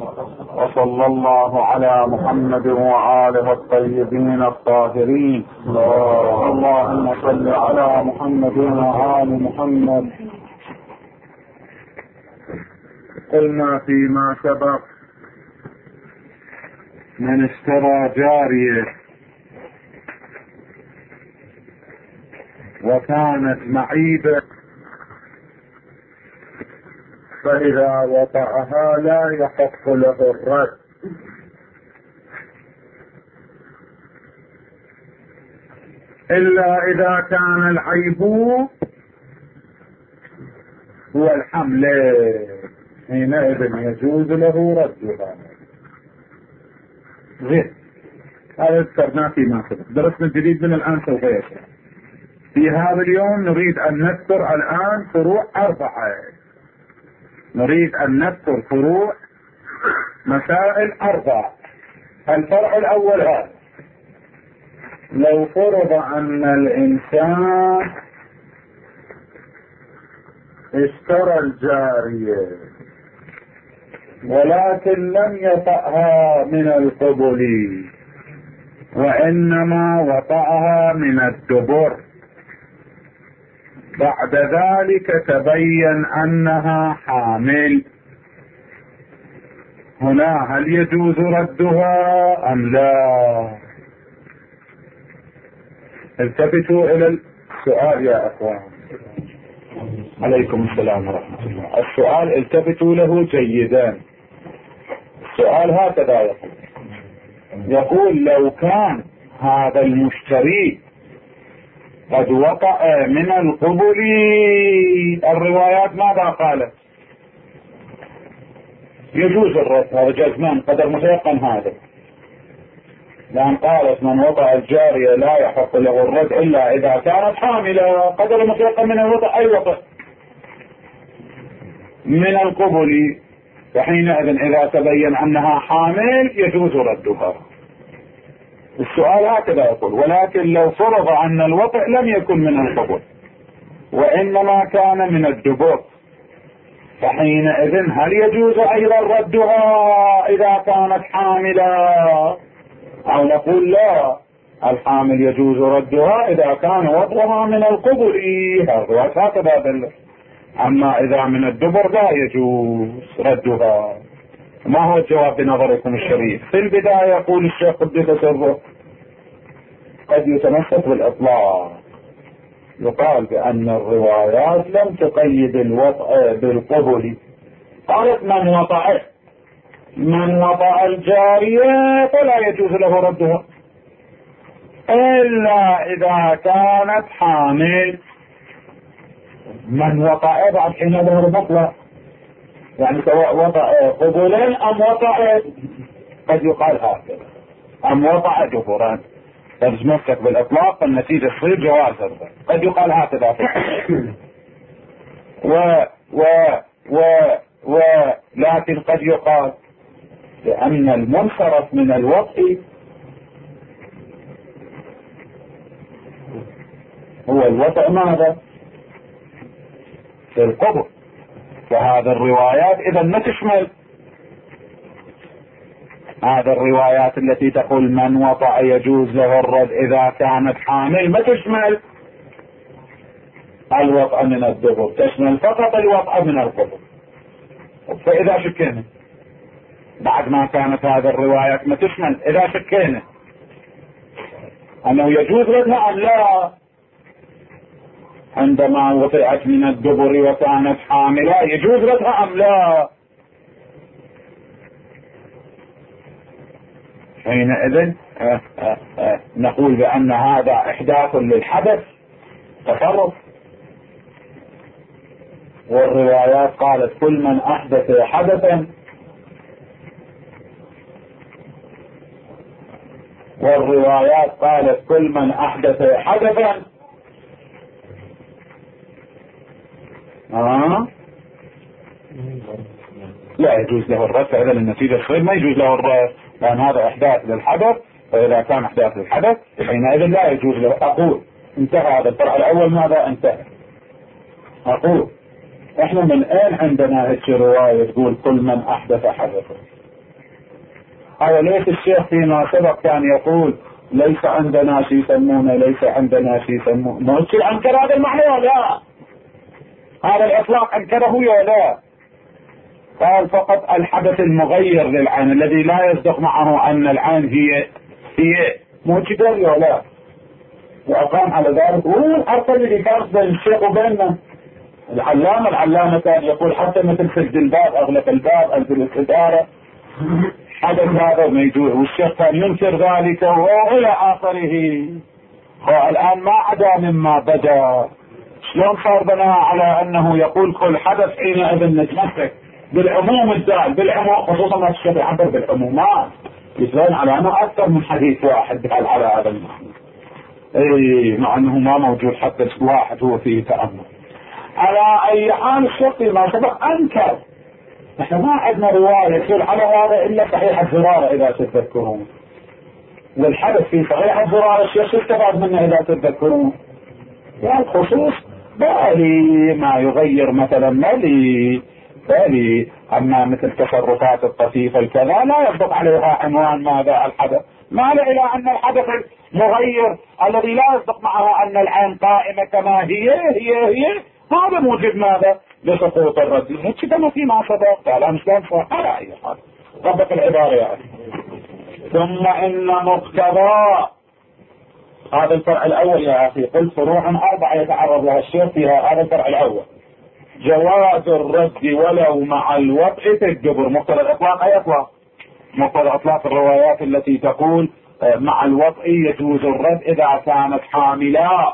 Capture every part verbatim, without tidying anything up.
وصلى الله على محمد وآله الطيبين الطاهرين. اللهم صل على محمد وآل محمد. قلنا فيما سبق: من اشترى جارية وكانت معيبة فإذا وطأها لا يحق له الرد، إلا إذا كان العيب هو الحمل، حينئذ يجوز له ردها. غير هذا ذكرناه فيما سبق. درسنا الجديد من الآن سوف يشرح. في هذا اليوم نريد أن نذكر الآن فروع أربعة. نريد أن نذكر فروع مسائل أربعة. الفرع الأول هذا: لو فرض أن الإنسان اشترى الجارية ولكن لم يطأها من القبل وإنما وطأها من الدبر، بعد ذلك تبين أنها حامل، هنا هل يجوز ردها أم لا؟ التفتوا إلى السؤال يا أخوان. عليكم السلام ورحمة الله. السؤال التفتوا له جيدا. السؤال هكذا يقول: يقول لو كان هذا المشتري قد وقع من القبل، الروايات ماذا قالت؟ يجوز الرد، هذا جزمان قدر متيقن هذا، لأن قالت من وطأ الجارية لا يحق له الرد إلا إذا كانت حاملة، قدر متيقن من الوطأ أي وطأ من القبل، فحينئذ إذا تبين أنها حامل يجوز ردها. السؤال هكذا يقول: ولكن لو فرض أن الوطأ لم يكن من القبل وإنما كان من الدبر، فحينئذ هل يجوز أيضا ردها إذا كانت حاملة؟ أو نقول لا، الحامل يجوز ردها إذا كان وضعها من القبل، هكذا دل. أما إذا من الدبر لا يجوز ردها. ما هو الجواب بنظركم الشريف؟ في البداية يقول الشيخ قدس سره: قد يتمسك بالإطلاق، يقال بأن الروايات لم تقيد الوطأ بالقبل. قالت من وطأ من وطأ الجارية فلا يجوز له ردها إلا إذا كانت حامل. من وطأ بعد حين ظهر مطلق، يعني سواء وطأ قبولا أم وطأ، قد يقال هكذا، أم وطأ جبرا، تمسك بالإطلاق النتيجة تصير جوازا، قد يقال هكذا. و و و و لكن قد يقال لأن المنصرف من الوطء هو الوطء ماذا؟ في القبر، فهذا الروايات إذا ما تشمل هذا الروايات التي تقول من وطأ يجوز له الرد إذا كانت حامل، ما تشمل الوطأ من الدبر، تشمل فقط الوطأ من القبر. فإذا شكينا بعد ما كانت هذه الروايات ما تشمل، إذا شكينا أنه يجوز ردها أم لا عندما وطئت من الدبر وكانت حاملة، يجوز ردها أم لا؟ حينئذ نقول بأن هذا إحداث للحدث، تصرف. والروايات قالت كل من أحدث حدثا، والروايات قالت كل من أحدث حدثا آه لا يجوز له الرد، فإذا النتيجة الخير ما يجوز له الرد، لأن هذا إحداث للحدث، فإذا كان إحداث للحدث حينئذ لا يجوز له. أقول انتهى هذا الفرع الأول. ماذا انتهى؟ أقول احنا من الآن عندنا هيك رواية تقول كل من أحدث حدثا، أو ليس الشيخ فيما سبق كان يقول ليس عندنا شيء يسمونه ليس عندنا شيء يسمونه، ما تصير أنكر هذا المعنى ولا هذا الإطلاق أنكره ولا؟ قال فقط الحدث المغير للعين الذي لا يصدق معه أن العين هي هي مو كده ولا؟ وأقام على ذلك. وهو الحرف الذي كان بين الشيخ وبيننا العلامة العلامة كان يقول حتى مثل سد الباب أغلق الباب أنزل الإدارة حدث هذا ما يجوز، والشيخ كان ينكر ذلك وإلى آخره. الآن ما عدا مما بدأ شلون صار بناء على أنه يقول كل حدث حينئذ نتمسك بالعموم الدال بالعموم، خصوصا ما الشيخ يعبر بالعمومات يتبين على أنه أكثر من حديث واحد على هذا المعنى، اي مع أنه ما موجود حتى واحد هو فيه تأمل. على أي حال الشيخ ما سبق أنكر، نحن ما عندنا رواية تقول على هذا إلا صحيح الزرارة إذا تتذكرون، والحدث في صحيح الزرارة الشيخ استفاد منه إذا تتذكرون، يعني الخصوص بالي ما يغير مثلا مالي بالي، أما مثل تصرفات الطفيفة الكذا لا يصدق عليها عنوان ماذا الحدث، ما إلى أن الحدث المغير الذي لا يصدق معه أن العين قائمة كما هي هي هي هذا موجب ماذا لسقوط الرد. كما فيما سبق قال أمسلام على أي حال طبق العبارة يعني. ثم إن مقتضى هذا الفرع الأول يا أخي قلت فروعا أربعة يتعرض لها الشيخ فيها، هذا الفرع الأول جواز الرد ولو مع الوضع في الدبر. مقتضى الإطلاق أي إطلاق؟ مقتضى إطلاق الروايات التي تقول مع الوضع يجوز الرد إذا كانت حاملة،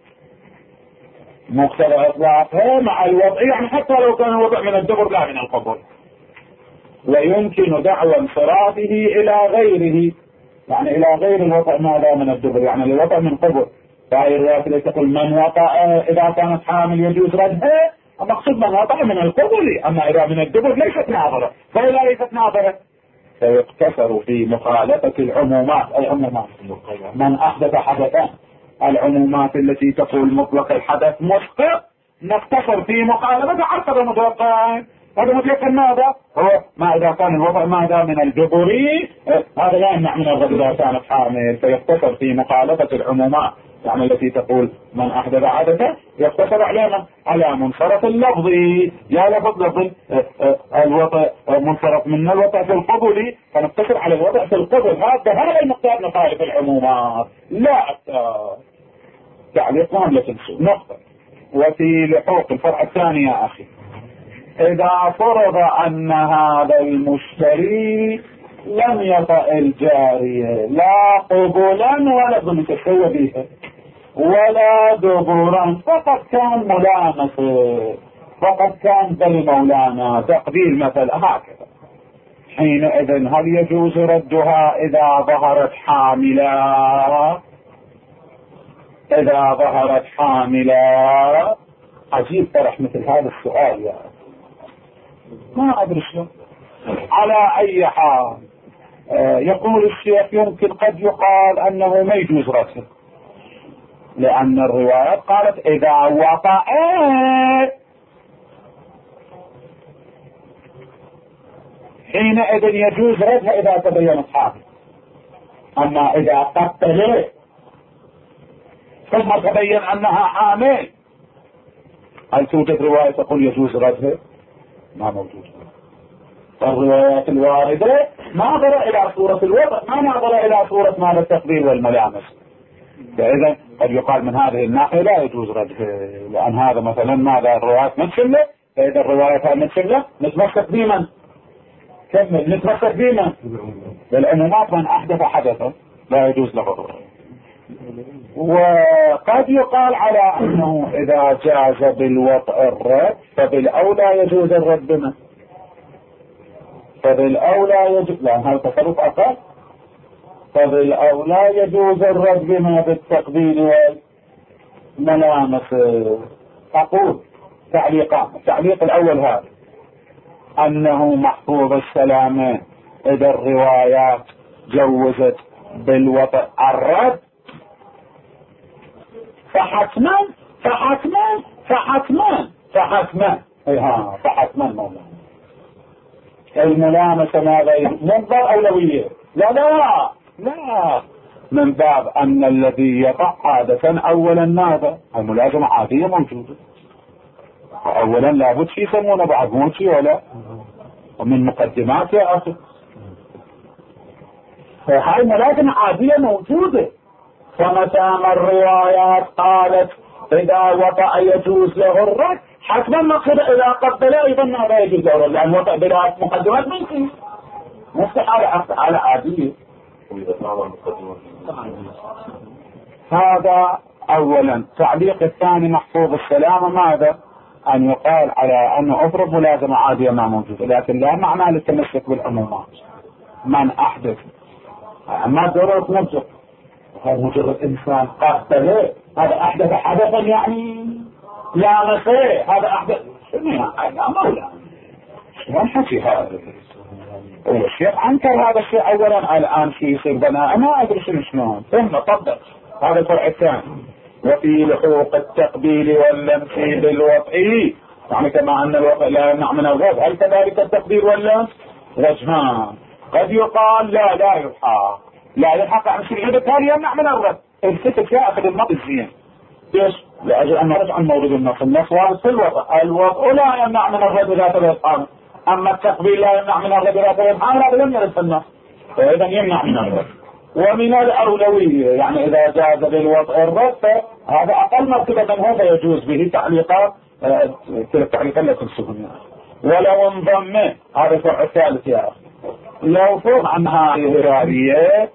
مقتضى إطلاقها مع الوضع يعني حتى لو كان الوضع من الدبر لا من القبول، ويمكن دعوى انصرافه إلى غيره يعني إلى غير الوضع ماذا من الدبر يعني الوضع من قبل. فهي الروايات التي تقول من وطأ إذا كانت حامل يجوز ردها، المقصود من وطأ من القبل، أما إذا من الدبر ليست ناظرة، فإذا ليست ناظرة فيقتصر في مخالفة العمومات. أي عمومات؟ من أحدث حدثا، العمومات التي تقول مطلق الحدث مسقط نقتصر في مخالفة حتى متوقع. هذا متوقع ماذا؟ هو ما إذا كان الوضع ماذا من الجبري هذا لا يمنع من الرد إذا كانت حامل، فيقتصر في مخالفة العمومات يعني التي تقول من أحدث حدثا يقتصر على على منصرف اللفظي، يا لفظ لفظ الوضع منصرف من الوضع في القبل فنقتصر على الوضع في القبل، هذا هذا المقدار نخالف العمومات لا أكثر. تعليقهم لتنسوا نقطة. وفي لحوق الفرع الثاني يا أخي إذا فرض أن هذا المشتري لم يطأ الجارية لا قبولا ولا بمتسوى بها ولا دبورا، فقد كان ملامسة، فقد كان بالمولانا تقبيل مثل هكذا، حينئذ هل يجوز ردها إذا ظهرت حاملة؟ إذا ظهرت حاملة عجيب طرح مثل هذا السؤال يعني ما أدري شلون. على أي حال آه يقول الشيخ يمكن قد يقال أنه ما يجوز رسم، لأن الروايات قالت إذا وقع حينئذ يجوز ردها إذا تبينت حامل، أما إذا قتلت ثم تبين أنها حامل هل توجد رواية تقول يجوز ردها؟ ما موجود. الروايات الواردة ناظرة إلى صورة الوضع ما ناظرة إلى صورة مال التقبيل والملامس، فإذا قد يقال من هذه الناحية لا يجوز ردها، لأن هذا مثلا ماذا الروايات متشلة، فإذا الروايات متشلة نتمسك بمن؟ كمل نتمسك بمن؟ بالعمومات من أحدث حدثا لا يجوز له الرواية. وقد يقال على أنه إذا جاز بالوضع الرد فبالأولى يجوز الرد بمن؟ فبالأولى يجوز، لأن هذا تصرف أقل، فبالأولى يجوز الرد بما بالتقبيل والملامس. أقول تعليقان، التعليق الأول هذا أنه محفوظ السلامة إذا الروايات جوزت بالوضع الرد فحتما فحتما فحتما فحتما اي ها فحتما مولانا الملامسة ماذا من باب أولوية؟ لا لا لا، من باب أن الذي يقع عادة أولا ماذا؟ الملازمة عادية موجودة أولا، لابد شيء يسمونه بعد مو شيء ولا ومن مقدمات يا أخي. فهاي ملازمة عادية موجودة. فمتى ما الروايات قالت إذا وطأ يجوز له الرد، حتما نقول إذا قبل أيضا ماذا يجوز له الرد، لأن وطأ بلا مقدمات ممكن مستحالة على عادية. هذا أولا. تعليق الثاني محفوظ السلامة ماذا؟ أن يقال على أنه أفرض ملازمة عادية ما موجودة، لكن لا معنى للتمسك بالعمومات. من أحدث ما ضرورة نرجع، هذا مجرد إنسان قاتله، هذا أحدث حدثا يعني لا مسيء، هذا أحدث شنو يعني أمر يعني شلون حكي هذا الشيخ أنكر هذا الشيء أولا. الآن في يصير بناء ما أدري شنو شلون ثم طبق هذا الفرع الثاني. وفي لحوق التقبيل واللمس بالوطئ، يعني كما أن الوطئ لا يمنع من الغض، هل كذلك التقبيل واللمس؟ وجهان. قد يقال لا لا يلحق، لا يلحق عن شيء بالتالي يمنع من الرد. الكتب جاء في النص الزين ليش؟ لأجل أن نرجع عن مورد النص. النص وارد في الوطئ، الوطئ لا يمنع من الرد إذا تبقى، أما التقبيل لا يمنع من الرد إذا تبقى، هذا لم يرد في النص، فإذا يمنع من الرد. ومن الأولوية يعني إذا جاز بالوضع الرد هذا أقل مرتبة من هذا يجوز به تعليقات تلك تعليقات لا تنسبون. ولو انضم هذا الفرع الثالث يا أخي، لو فرض عنها الهرارية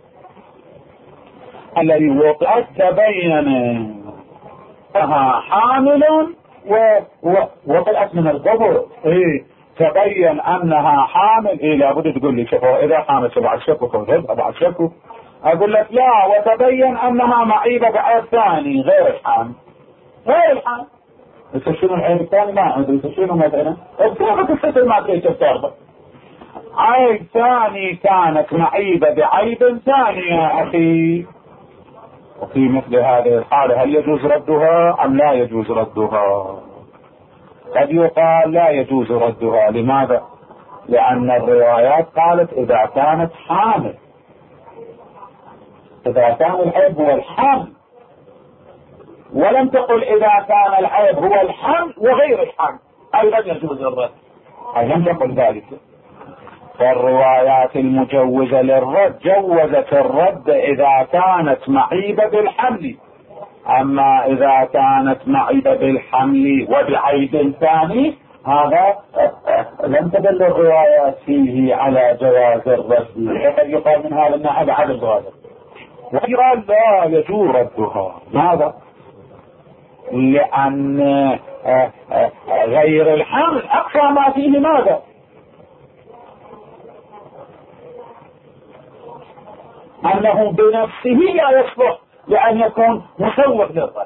الذي وقعت تبين أنها حامل ووقعت من القبر، إيه تبين أنها حامل، إيه لابد تقول لي شوفوا إذا حامل بعد شكو فوجد بعد شكو، أقول لك لا وتبين أنها معيبة بعيب ثاني غير الحامل. غير الحامل بس شنو العيب الثاني؟ ما أدري شنو مثلا الصيغة الستر ما كيف تربط عيب ثاني كانت معيبة بعيب ثاني يا أخي. وفي مثل هذه الحالة هل يجوز ردها أم لا يجوز ردها؟ قد يقال لا يجوز ردها. لماذا؟ لأن الروايات قالت إذا كانت حامل، إذا كان العيب هو الحمل، ولم تقل إذا كان العيب هو الحمل وغير الحمل أيضا يجوز الرد، أي لم تقل ذلك. فالروايات المجوزة للرد جوزت الرد إذا كانت معيبة بالحمل، أما إذا كانت معيبة بالحمل وبعيب ثاني هذا لم تدل الروايات فيه على جواز الرد. فقد يقال من هذا الناحية عدم جواز، وقال لا يجوز ردها. ماذا؟ لأن غير الحمل أقصى ما فيه ماذا؟ أنه بنفسه لا يصلح لأن يكون مسوغ للرد،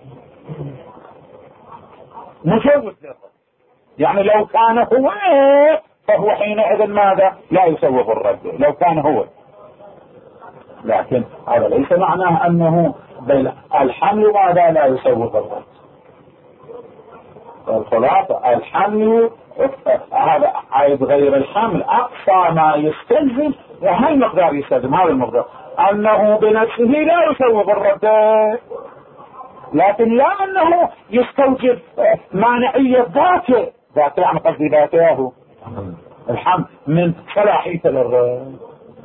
مسوغ للرد. يعني لو كان هو فهو حينئذ ماذا؟ لا يسوغ الرد لو كان هو، لكن هذا ليس معناه أنه الحمل ماذا لا يسوغ الرد. الخلاصة الحمل هذا عيب غير الحمل أقصى ما يستلزم، وهي المقدار يستلزم هذا المقدار أنه بنفسه لا يسوغ الرد، لكن لا أنه يستوجب مانعية ذاته ذاته يعني قصدي ذاته الحمل من صلاحية للرد.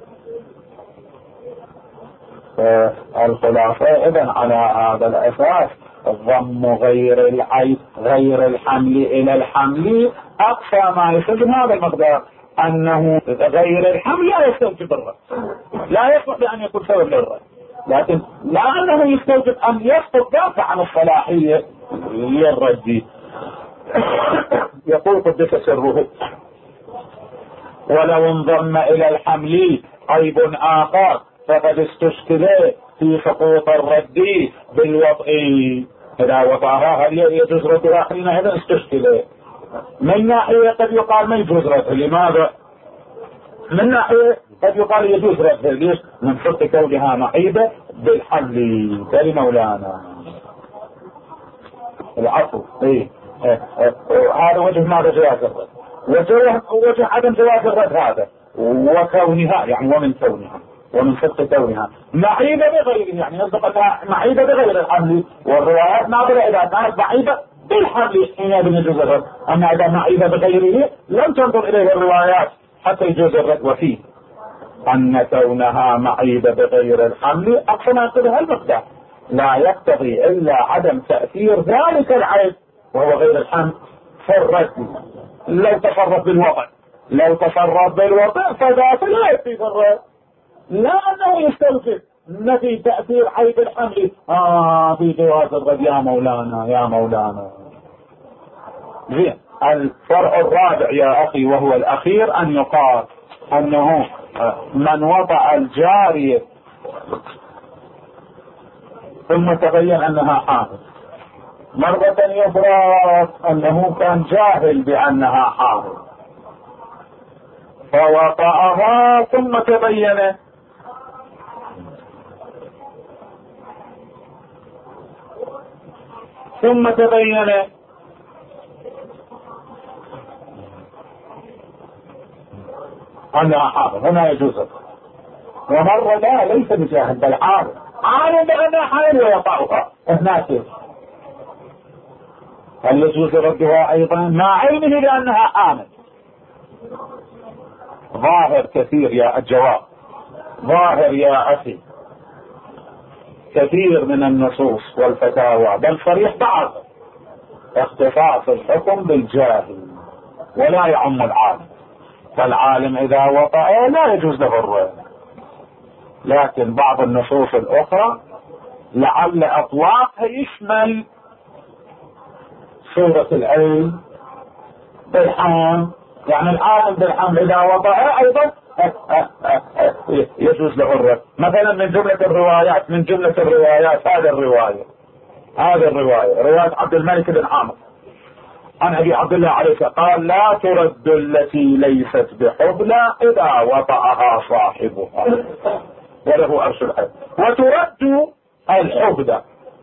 الخلاصة إذن على هذا الأساس ضم غير العيب غير الحمل إلى الحمل أقصى ما يستلزم هذا المقدار أنه غير الحمل لا يستوجب الرد، لا يصلح بأن يكون سبب للرد، لكن لا أنه يستوجب أن يسقط ذاته عن الصلاحية للرد. يقول قدس سره ولو انضم إلى الحمل عيب آخر فقد استشكل في سقوط الرد بالوطء. إذا وطأها هل يجوز ردها؟ حينئذ استشكل. من ناحية قد يقال ما يجوز ردها. لماذا؟ من ناحية قد يقال يجوز ردها. ليش؟ من شرط كونها معيبة بالحمل. تالي مولانا العفو. إيه؟ إيه؟ إيه؟ هذا وجه ماذا جواز الرد. وجه, وجه عدم جواز الرد هذا وكونها يعني ومن كونها ومن صدق كونها معيبة بغيره، يعني يصدق انها معيبة بغير الحمل، والروايات ناظرة اذا كانت معيبة بالحمل حينئذ يجوز الرد، اما اذا معيبة بغيره لم تنظر اليه الروايات حتى يجوز الرد. وفيه ان كونها معيبة بغير الحمل اقصى ما يقتضيها المقدار، لا يقتضي الا عدم تأثير ذلك العيب وهو غير الحمل في الرد. لو تصرف بالوضع لو تصرف بالوضع فذاك لا يفيد الرد، لا انه يستوجب نفي تأثير عيب الحمل اه في جواز الرد. يا مولانا يا مولانا زين. الفرع الرابع يا اخي وهو الاخير ان يقال انه من وضع الجارية ثم تبين انها حامل مرة يفرض انه كان جاهل بانها حامل فوضعها ثم تبين ثم تبين انها حامل، هنا يجوز. ومرة لا ليس بجاهل بل عالم عالم بانها حامل ويقعها هناك، هل يجوز ردها ايضا مع علمه بانها حامل؟ ظاهر كثير يا الجواب، ظاهر يا اخي كثير من النصوص والفتاوى بل صريح بعض اختصاص الحكم بالجاهل ولا يعم العالم، فالعالم اذا وطأ لا يجوز له الرد. لكن بعض النصوص الاخرى لعل اطلاقها يشمل صورة العين بالحمل، يعني العالم بالحمل اذا وطأ ايضا يجوز له الرد. مثلا من جملة الروايات من جملة الروايات هذه الرواية هذه الرواية رواية عبد الملك بن عامر عن ابي عبد الله عليه السلام قال لا ترد التي ليست بحبلى اذا وطأها صاحبها وله ارش الحب، وترد الحبلى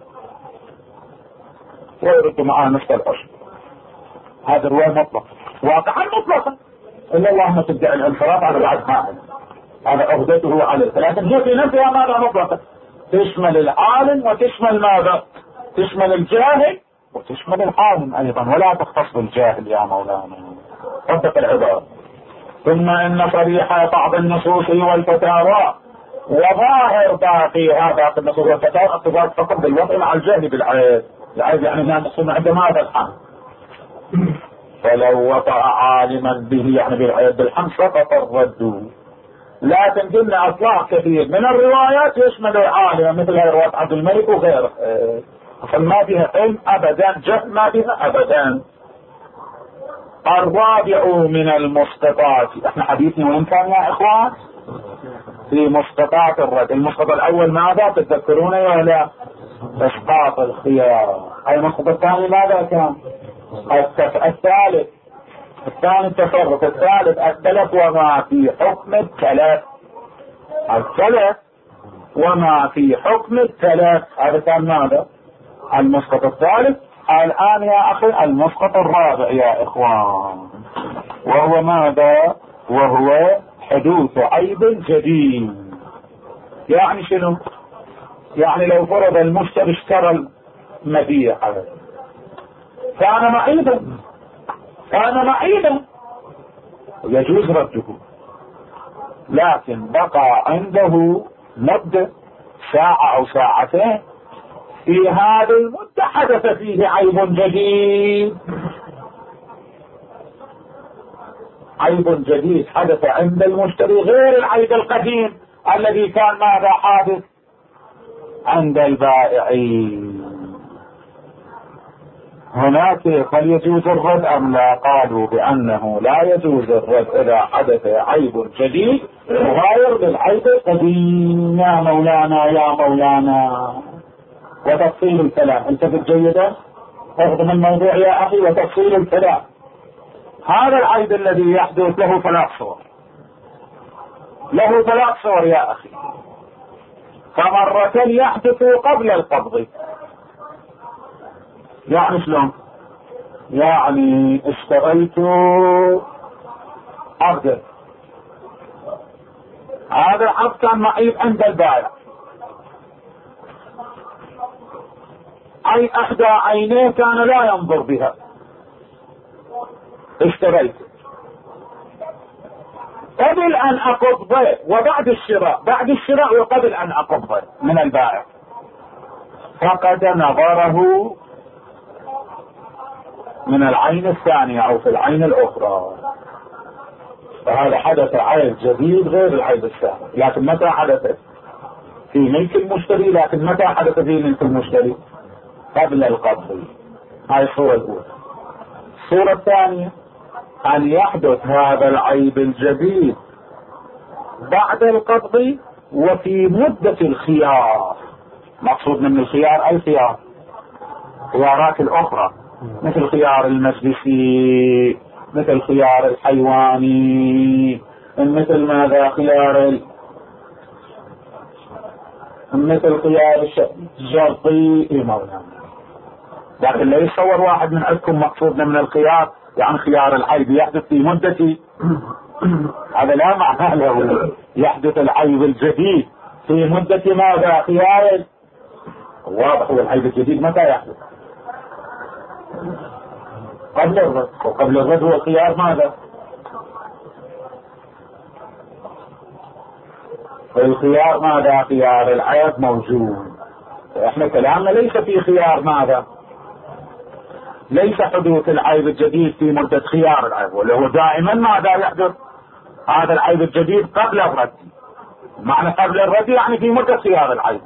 ويرد معها نصف العشر. هذا الرواية مطلقة واقعا مطلقا الا اللهم تدعي الانصراف على بعض ماء هذا عهدته عليه، لكن هي في نفسها ماذا مطلقة تشمل العالم وتشمل ماذا تشمل الجاهل وتشمل العالم ايضا ولا تختص بالجاهل يا مولانا. طبق العبارة. ثم ان صريح بعض النصوص والفتاوى وظاهر باقي هذا في النصوص والفتاوى اقتضاء الحكم بالوضع مع الجهل بالعيب. العيب يعني ما نقصد عند ماذا الحمل، فلو وطأ عالما به يعني بالعيب بالحمل سقط الرد. لكن قلنا اطلاق كثير من الروايات يشمل العالم مثل رواية عبد الملك وغيره فما بها علم ابدا جهل ما بها ابدا. الرابع من المسقطات، احنا حديثنا وين كان يا اخوان؟ في مسقطات الرد. المسقط الاول ماذا تتذكرون ولا؟ اسقاط الخيار. المسقط الثاني ماذا كان؟ الثالث الثاني التصرف، الثالث التلف وما في حكم التلف. التلف وما في حكم التلف هذا كان ماذا؟ المسقط الثالث. الآن يا أخي المسقط الرابع يا إخوان وهو ماذا؟ وهو حدوث عيب جديد. يعني شنو؟ يعني لو فرض المشتري اشترى المبيع كان معيبا كان معيبا يجوز رده، لكن بقى عنده مدة ساعة أو ساعتين، في هذه المدة حدث فيه عيب جديد عيب جديد حدث عند المشتري غير العيب القديم الذي كان ماذا حادث عند البائعين. هناك هل يجوز الرد أم لا؟ قالوا بأنه لا يجوز الرد إذا حدث عيب جديد مغاير للعيب القديم. يا مولانا يا مولانا وتفصيل الكلام انتبه جيدا، اخذ من الموضوع يا أخي. وتفصيل الكلام هذا العيب الذي يحدث له ثلاث صور له ثلاث صور يا أخي. فمرة يحدث قبل القبض، يعني شلون؟ يعني اشتريت عبد، هذا العبد كان معيب عند البائع، اي احدى عينيه كان لا ينظر بها، اشتريت، قبل ان اقبضه وبعد الشراء، بعد الشراء وقبل ان اقبضه من البائع، فقد نظره من العين الثانية او في العين الاخرى، فهذا حدث عيب جديد غير العيب الثاني. لكن متى حدث؟ في ملك المشتري. لكن متى حدث في ملك المشتري؟ قبل القبض. هاي الصورة الاولى. الصورة الثانية ان يحدث هذا العيب الجديد بعد القبض وفي مدة الخيار. مقصود من الخيار الخيار خيارات الاخرى، مثل خيار المجلسي، مثل خيار الحيواني، مثل ماذا خيار ال... مثل خيار الشرطي مولانا. لكن لا يتصور واحد من عندكم مقصودنا من الخيار يعني خيار العيب يحدث في مدة هذا لا معنى له. يحدث العيب الجديد في مدة ماذا؟ خيار. واضح. هو العيب الجديد متى يحدث؟ قبل الرد. وقبل الرد هو خيار ماذا؟ الخيار ماذا؟ خيار العيب موجود. احنا كلامنا ليس في خيار ماذا؟ ليس حدوث العيب الجديد في مدة خيار العيب، واللي هو دائما ماذا يحدث؟ هذا العيب الجديد قبل الرد. معنى قبل الرد يعني في مدة خيار العيب.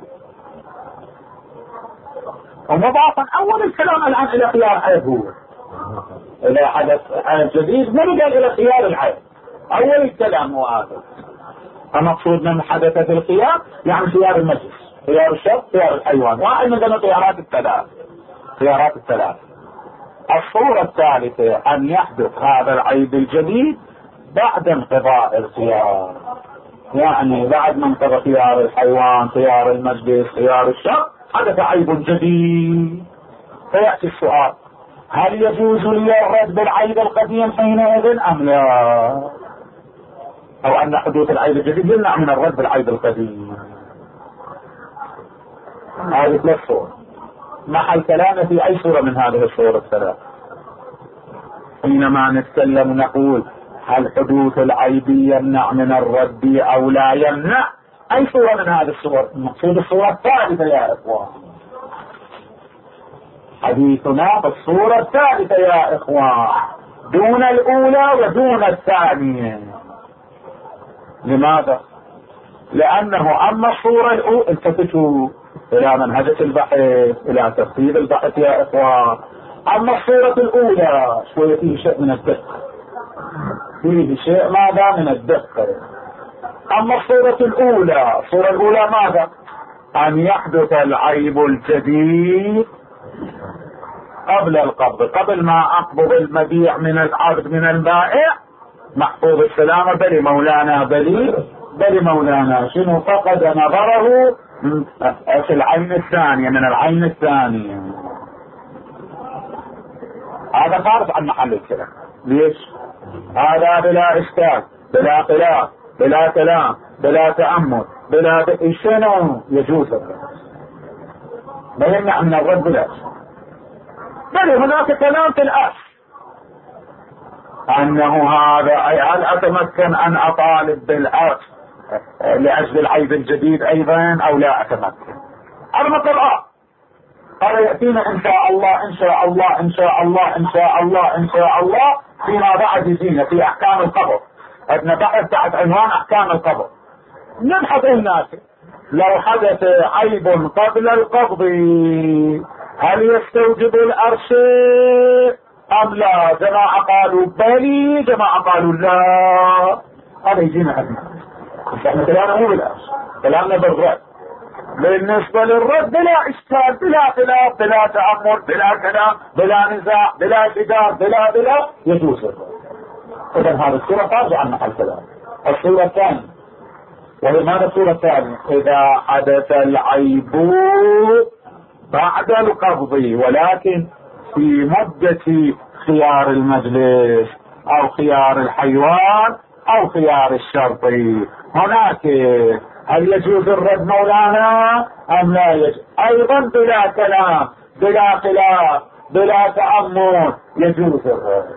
ومضافا اول الكلام الان الى خيار العيب، هو اذا حدث عيب جديد نرجع الى خيار العيب. اول الكلام هو هذا. فمقصود من حدث الخيار يعني خيار المجلس، خيار الشرط، خيار الحيوان، واحد من ضمن خيارات الثلاث. خيارات الثلاث. الصورة الثالثة ان يحدث هذا العيب الجديد بعد انقضاء الخيار، يعني بعد ما انقضى خيار الحيوان، خيار المجلس، خيار الشرط، حدث عيب جديد. فيأتي السؤال: هل يجوز لي الرد بالعيب القديم حينئذ ام لا؟ او ان حدوث العيب الجديد يمنع من الرد بالعيب القديم. هذه ثلاث صور. محل كلامنا في اي صورة من هذه الصور الثلاث. حينما نتكلم نقول هل حدوث العيب يمنع من الرد او لا يمنع، اي صورة من هذه الصور؟ المقصود الصورة الثالثة يا اخوان. حديثنا في الصورة الثالثة يا اخوان، دون الاولى ودون الثانية. لماذا؟ لانه اما الصورة الاولى، التفتوا الى منهجة البحث، الى ترتيب البحث يا اخوان. اما الصورة الاولى شوية فيه شيء من الدقة، فيه شيء ماذا من الدقة. اما الصورة الاولى، الصورة الاولى ماذا؟ ان يحدث العيب الجديد قبل القبض، قبل ما اقبض المبيع من العبد من البائع، محفوظ السلامة بل مولانا بلي بل مولانا شنو؟ فقد نظره في العين الثانية، من العين الثانية. هذا خارج عن محل الكلام. ليش؟ هذا بلا اشكال، بلا خلاف، بلا كلام، بلا تأمل، بلا ب... شنو يجوز الرد؟ بيننا ان الرد بلا شك. بل هناك كلام في الاصل انه هذا اي هل اتمكن ان اطالب بالعرض لاجل العيب الجديد ايضا او لا اتمكن؟ هذا القرآن هذا يأتينا ان شاء الله ان شاء الله ان شاء الله ان شاء الله ان شاء الله فيما بعد يجينا في احكام القبض. ابن بحث تحت عنوان احكام القبض. نبحث الناس لو حدث عيب قبل القبض هل يستوجب الارش ام لا؟ جماعة قالوا بلي، جماعة قالوا لا. هذا يجينا حدنا. احنا كلامنا مو بالارش، كلامنا بالرد. بالنسبة للرد بلا اشكال، بلا خلاف، بلا تأمل، بلا كلام، بلا نزاع، بلا جدال، بلا بلا يجوز الرد. اذا هذه الصورة خارجة عن محل كلام. الصورة الثانية، ولماذا الصورة الثانية؟ اذا حدث العيب بعد القبض ولكن في مدة خيار المجلس، او خيار الحيوان او خيار الشرطي. هناك هل يجوز الرد مولانا ام لا يجوز؟ ايضا بلا كلام بلا خلاف بلا تأمل يجوز الرد.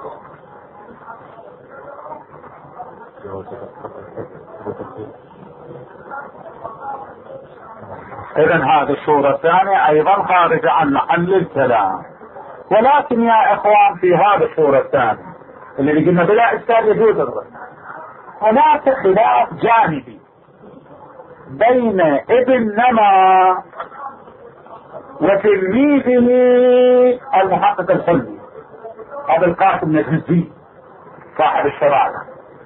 اذن هذه الصورة الثانية ايضا خارجة عن محل الكلام. ولكن يا اخوان في هذه الصورة الثانية اللي قلنا بلا اشكال يجوز الرد، هناك خلاف جانبي بين ابن نما وتلميذه المحقق الحلمي ابو القاسم النجزي صاحب الشرائع.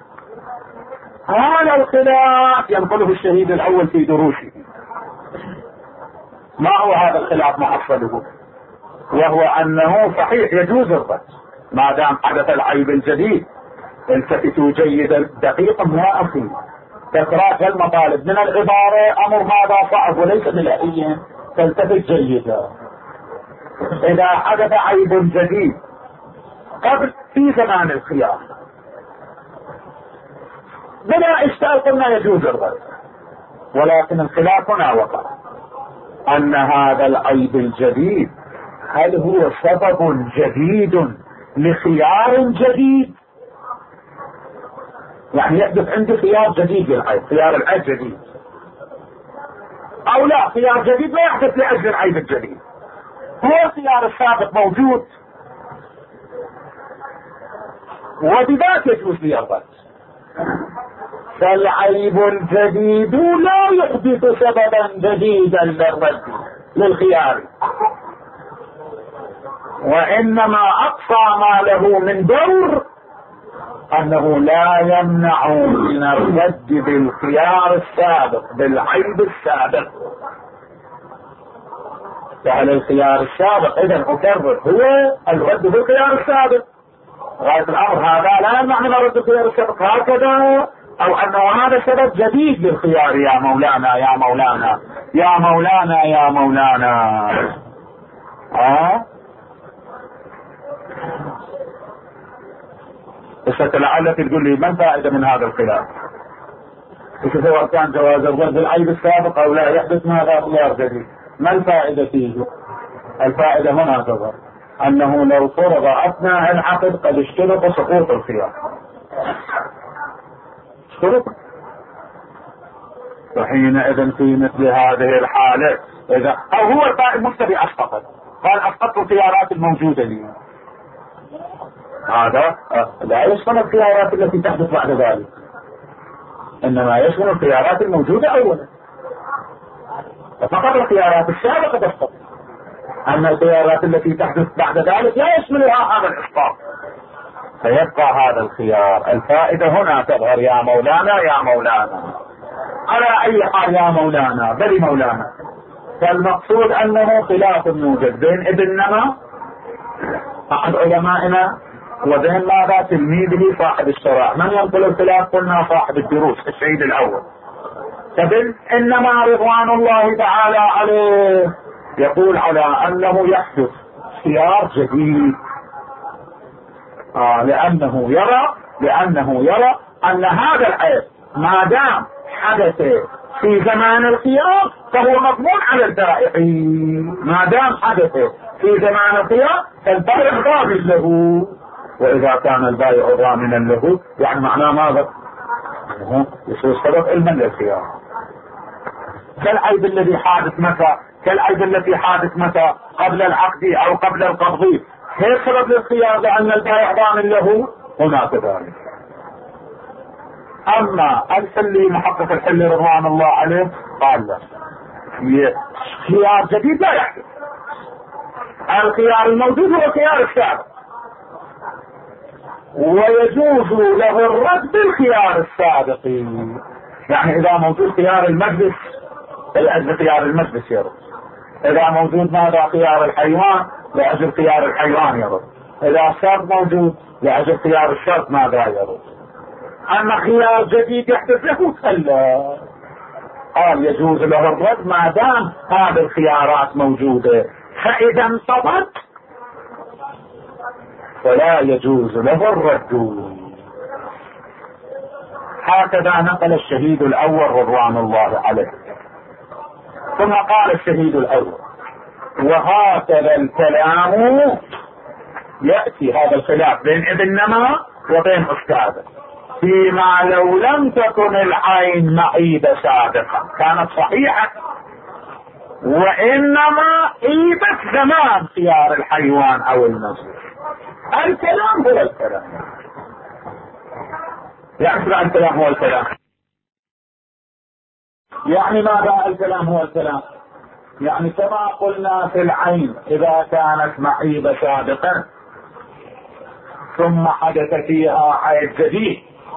هذا الخلاف ينقله الشهيد الاول في دروسه. ما هو هذا الخلاف محصله؟ وهو انه صحيح يجوز الرد ما دام حدث العيب الجديد. التفتوا جيدا دقيقا ما اخي، تكرار المطالب من العبارة امر هذا صعب وليس بلائيا، تلتفت جيدا. اذا حدث عيب جديد قبل في زمان الخيار بلا اشكال قلنا يجوز الرد، ولكن الخلاف هنا وقع ان هذا العيب الجديد هل هو سبب جديد لخيار جديد؟ يعني يحدث عندي خيار جديد للعيب، خيار العيب جديد، او لا خيار جديد لا يحدث لاجل العيب الجديد، هو الخيار السابق موجود وبذات يجوز لي الرد. فالعيب الجديد لا يحدث سببا جديدا للرد للخيار، وانما اقصى ما له من دور انه لا يمنع من الرد بالخيار السابق بالعيب السابق. فعلى الخيار السابق اذا اكرر هو الرد بالخيار السابق غاية الامر، هذا لا يمنع من الرد بالخيار السابق هكذا، او انه هذا سبب جديد للخيار. يا مولانا يا مولانا يا مولانا يا مولانا ها بس لعلك تقول لي ما الفائدة من هذا الخلاف؟ سواء كان جواز الرد بالعيب السابق او لا يحدث هذا خيار جديد، ما الفائدة فيه؟ الفائدة هنا تظهر انه لو فرض اثناء العقد قد اشترط سقوط الخيار، اشترط، وحينئذ في مثل هذه الحالة اذا او هو القائد مستبي اسقطت قال اسقطت الخيارات الموجودة لي، هذا لا يشمل الخيارات التي تحدث بعد ذلك، انما يشمل الخيارات الموجودة اولا، فقط الخيارات السابقة تسقط، اما الخيارات التي تحدث بعد ذلك لا يشملها هذا الاسقاط، فيبقى هذا الخيار. الفائدة هنا تظهر يا مولانا يا مولانا. على اي حال يا مولانا بل مولانا، فالمقصود انه خلاف موجود بين ابن نما احد علمائنا وبين ماذا تلميذه صاحب الشرائع. من ينقل الخلاف؟ قلنا صاحب الدروس الشهيد الاول. فبن انما رضوان الله تعالى عليه يقول على انه يحدث خيار جديد، آه لانه يرى لانه يرى ان هذا العيب ما دام حدث في زمان الخيار فهو مضمون على البائع، ما دام حدث في زمان الخيار فالبائع ضامن له، واذا كان البائع ضامنا له يعني معناه ماذا؟ يصير سبب علما للخيار. كالعيب الذي حادث متى؟ كالعيب التي حادث متى؟ قبل العقد او قبل القبض، هي سبب للخيار لان البائع ضامن له هنا كذلك. اما الحلي محقق الحلي رضوان الله عليه قال لا، خيار جديد لا يحدث، الخيار الموجود هو الخيار السابق، ويجوز له الرد بالخيار السابق. يعني اذا موجود خيار المجلس لاجل خيار المجلس يرد، اذا موجود ماذا خيار الحيوان لاجل خيار الحيوان يرد، اذا الشرط موجود لاجل خيار الشرط ماذا يرد. اما خيار جديد يحدث له كلا، قال يجوز له الرد ما دام هذه الخيارات موجودة. فاذا انطبق فلا يجوز له الرد. هكذا نقل الشهيد الأول رضوان الله عليه. ثم قال الشهيد الأول: وهكذا الكلام يأتي هذا الخلاف بين ابن نما وبين أستاذه فيما لو لم تكن العين معيبة سابقا، كانت صحيحة وإنما عيبت زمان خيار الحيوان أو المجلس. الكلام هو الكلام. يعني الكلام هو الكلام، يعني ماذا الكلام هو الكلام؟ يعني كما قلنا في العين إذا كانت معيبة سابقا ثم حدث فيها عيب جديد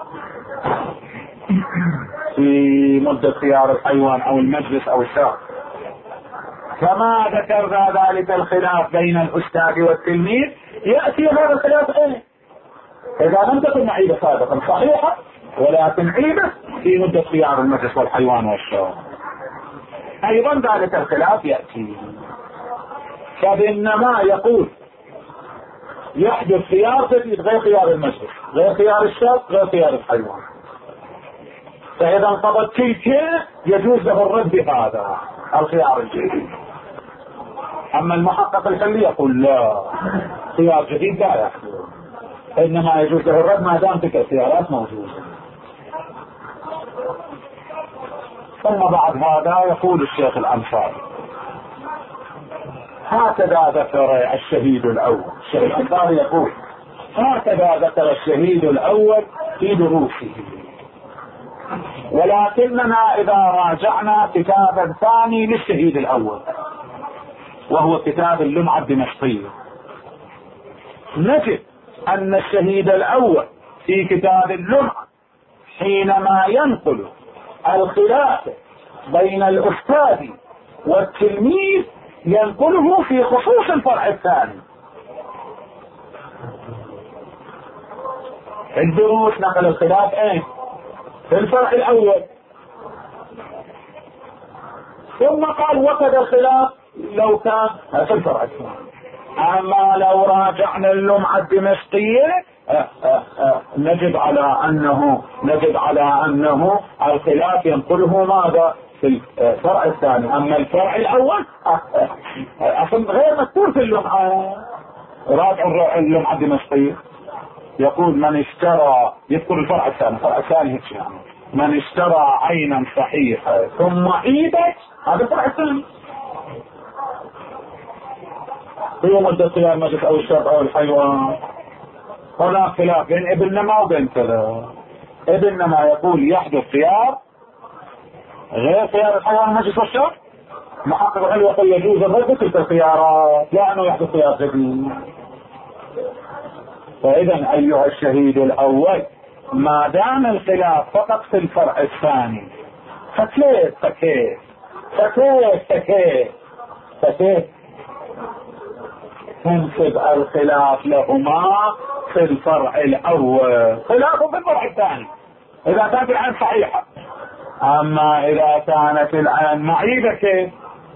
في مدة خيار الحيوان أو المجلس أو الشهر، كما ذكرنا ذلك الخلاف بين الأستاذ والتلميذ، يأتي هذا الخلاف ايه؟ إذا لم تكن معيبة سابقا صحيحة ولكن عيبة في مدة خيار المجلس والحيوان والشهر، أيضا ذلك الخلاف يأتي. فبينما يقول يحدث خيار جديد غير خيار المجلس، غير خيار الشهر، غير خيار الحيوان، فإذا انقضت تلك يجوز له الرد بهذا الخيار الجديد. أما المحقق الحلي يقول لا، خيار جديد لا يحدث، إنما يجوز له الرد ما دام تلك الخيارات موجودة. ثم بعد هذا يقول الشيخ الأنصاري: هكذا ذكر الشهيد الأول. الشيخ الأنصاري يقول: هكذا ذكر الشهيد الأول في دروسه، ولكننا إذا راجعنا كتابا ثاني للشهيد الأول وهو كتاب اللمعة الدمشقية، نجد أن الشهيد الأول في كتاب اللمعة حينما ينقل الخلاف بين الأستاذ والتلميذ ينقله في خصوص الفرع الثاني. الدروس نقل الخلاف ايه؟ في الفرع الأول، ثم قال وكذا الخلاف لو كان في الفرع الثاني. أما لو راجعنا اللمعة الدمشقية أه أه أه نجد على أنه نجد على أنه الخلاف ينقله ماذا؟ في الفرع الثاني. أما الفرع الأول أصلا غير مذكور في اللمعة. راجع اللمعة الدمشقية يقول: من اشترى، يذكر الفرع الثاني، الفرع الثاني هيك يعني: من اشترى عينا صحيحة ثم عيبت، هذا الفرع الثاني، في مدة خيار المجلس أو الشرط أو الحيوان. هنا خلاف بين ابن نما وبين كذا. ابن نما يقول يحدث خيار غير خيار الحيوان المجلس والشرط، محقق العلم يقول يجوز الرد تلك الخيارات لأنه يحدث خيار جديد. فإذا أيها الشهيد الأول، ما دام الخلاف فقط في الفرع الثاني، فكيف فكيف فكيف فكيف فكيف تنسب الخلاف لهما في الفرع الأول؟ خلاف في الفرع الثاني إذا كانت العين صحيحة. أما إذا كانت العين معيبة كيف؟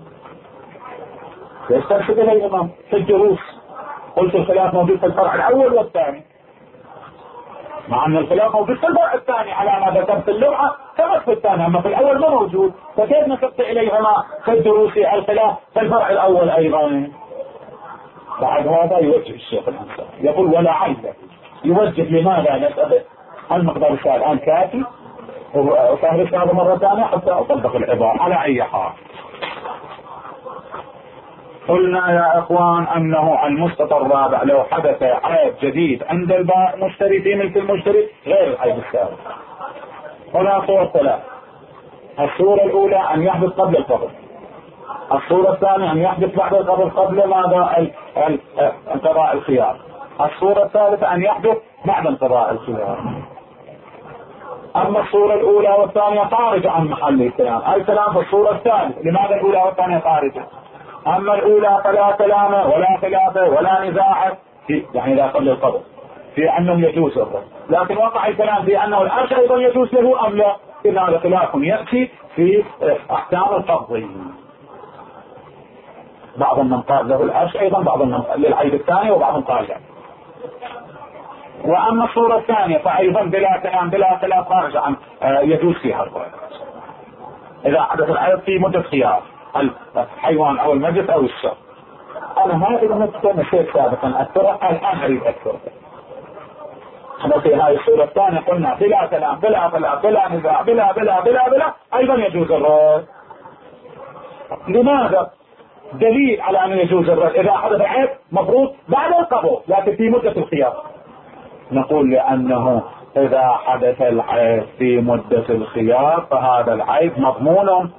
يستنسب إليهما في الدروس. قلت الخلاف موجود في الفرع الأول والثاني، مع أن الخلاف موجود في الفرع الثاني على ما ذكرت في اللمعة كما في الثاني، أما في الأول ما موجود، فكيف نسبت إليهما في الدروس الخلاف في الفرع الأول أيضا؟ بعد هذا يوجه الشيخ الأنصاري يقول: ولعل يوجه لماذا نسأل المقدار السؤال الآن كافي، وفهرس هذا مرة ثانية حتى أطبق العبارة. على أي حال، قلنا يا اخوان انه المسقط الرابع لو حدث عيب جديد عند المشتري في ملك المشتري غير العيب السابق. هنا صور ثلاث: الصورة الاولى ان يحدث قبل القبض، الصورة الثانية ان يحدث بعد القبض قبل ماذا؟ انقضاء الخيار، الصورة الثالثة ان يحدث بعد انقضاء الخيار. اما الصورة الاولى والثانية خارجة عن محل الكلام، الكلام في الصورة الثانية. لماذا الاولى والثانية خارجة؟ اما الاولى فلا كلام ولا خلاف ولا نزاع في، يعني اذا قبل القبض، في انه يجوز الرد، لكن وقع الكلام في انه العرش ايضا يجوز له ام لا، ان هذا خلاف ياتي في احكام القبض. بعض من قال له العرش ايضا، بعض من قال للعيب الثاني، وبعضهم قال لا. واما الصورة الثانية فايضا بلا كلام بلا خلاف خارج عن يجوز فيها الرد اذا حدث العيب في مدة خيار الحيوان او المجلس او الشر. انا هذه النقطة نسيت سابقا اذكرها الان اريد اذكرها. احنا في هذه الصورة الثانية قلنا بلا كلام بلا خلاف بلا نزاع بلا بلا بلا بلا ايضا يجوز الرد. لماذا؟ دليل على ان يجوز الرد اذا حدث عيب مفروض بعد القبول لكن في مدة الخيار. نقول لانه اذا حدث العيب في مدة الخيار فهذا العيب مضمون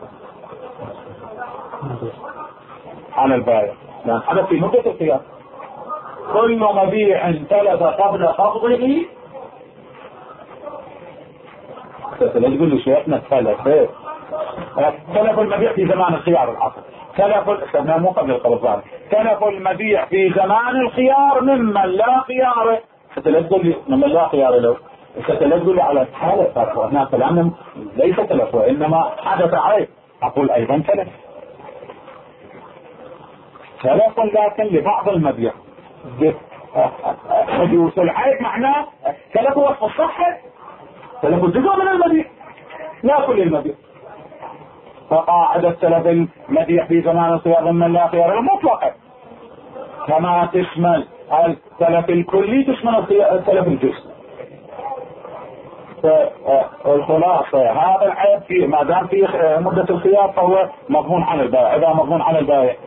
على البائع لان حدث في مدة الخيار. كل مبيع تلف قبل خفضه لا تقول لي شيخنا تلف تلف المبيع في زمان الخيار العقد تلف مو قبل القبض تلف المبيع في زمان الخيار ممن لا خيار. حتى لا تقول لي ممن لا خيار له حتى لا تقول لي على حالة هنا كلام ليس تلف وانما حدث عيب اقول ايضا تلف تلف لكن لبعض المبيع حدوث العيب معناه تلف وصف الصحة تلف جزء من المبيع لا كل المبيع. فقاعدة تلف المبيع في زمان الخيار ممن لا خيار المطلقة كما تشمل التلف الكلي تشمل التلف الجزء. فالخلاصة هذا العيب في ما دام في مدة الخيار فهو مضمون على البائع. اذا مضمون على البائع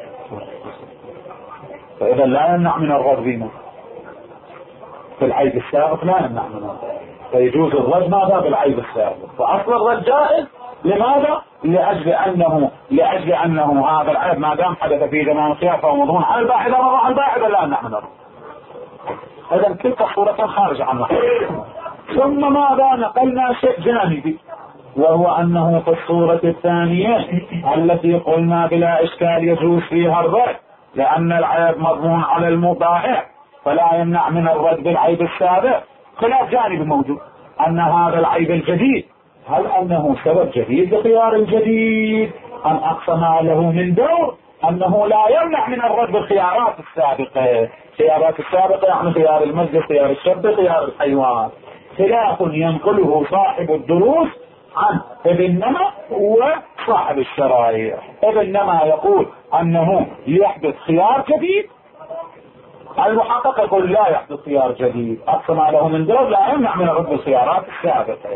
فاذا لا يمنع من الرد فيما في العيب السابق لا يمنع من الرد فيجوز الرد ماذا بالعيب السابق. فاصل الرد جائز. لماذا؟ لاجل انه لاجل انه هذا العيب ما دام حدث في زمان الخيار فهو مضمون على البائع. اذا مضمون على البائع لا يمنع من الرد. اذا كلتا صورة خارجة عن محل. ثم ماذا؟ نقلنا شيء جانبي وهو انه في الصورة الثانية التي قلنا بلا اشكال يجوز فيها الرد لان العيب مضمون على المبائع فلا يمنع من الرد بالعيب السابق. خلاف جانبي موجود ان هذا العيب الجديد هل انه سبب جديد لخيار الجديد ام اقصى ما له من دور انه لا يمنع من الرد بالخيارات السابقة. خيارات السابقة يعني خيار المجلس خيار الشرط خيار الحيوان. خلاف ينقله صاحب الدروس عن ابن نما وصاحب الشرائع. ابن نما يقول انه يحدث خيار جديد المحقق يقول لا يحدث خيار جديد اقصى ما له من دور لا يمنع من الرد بالخيارات السابقة.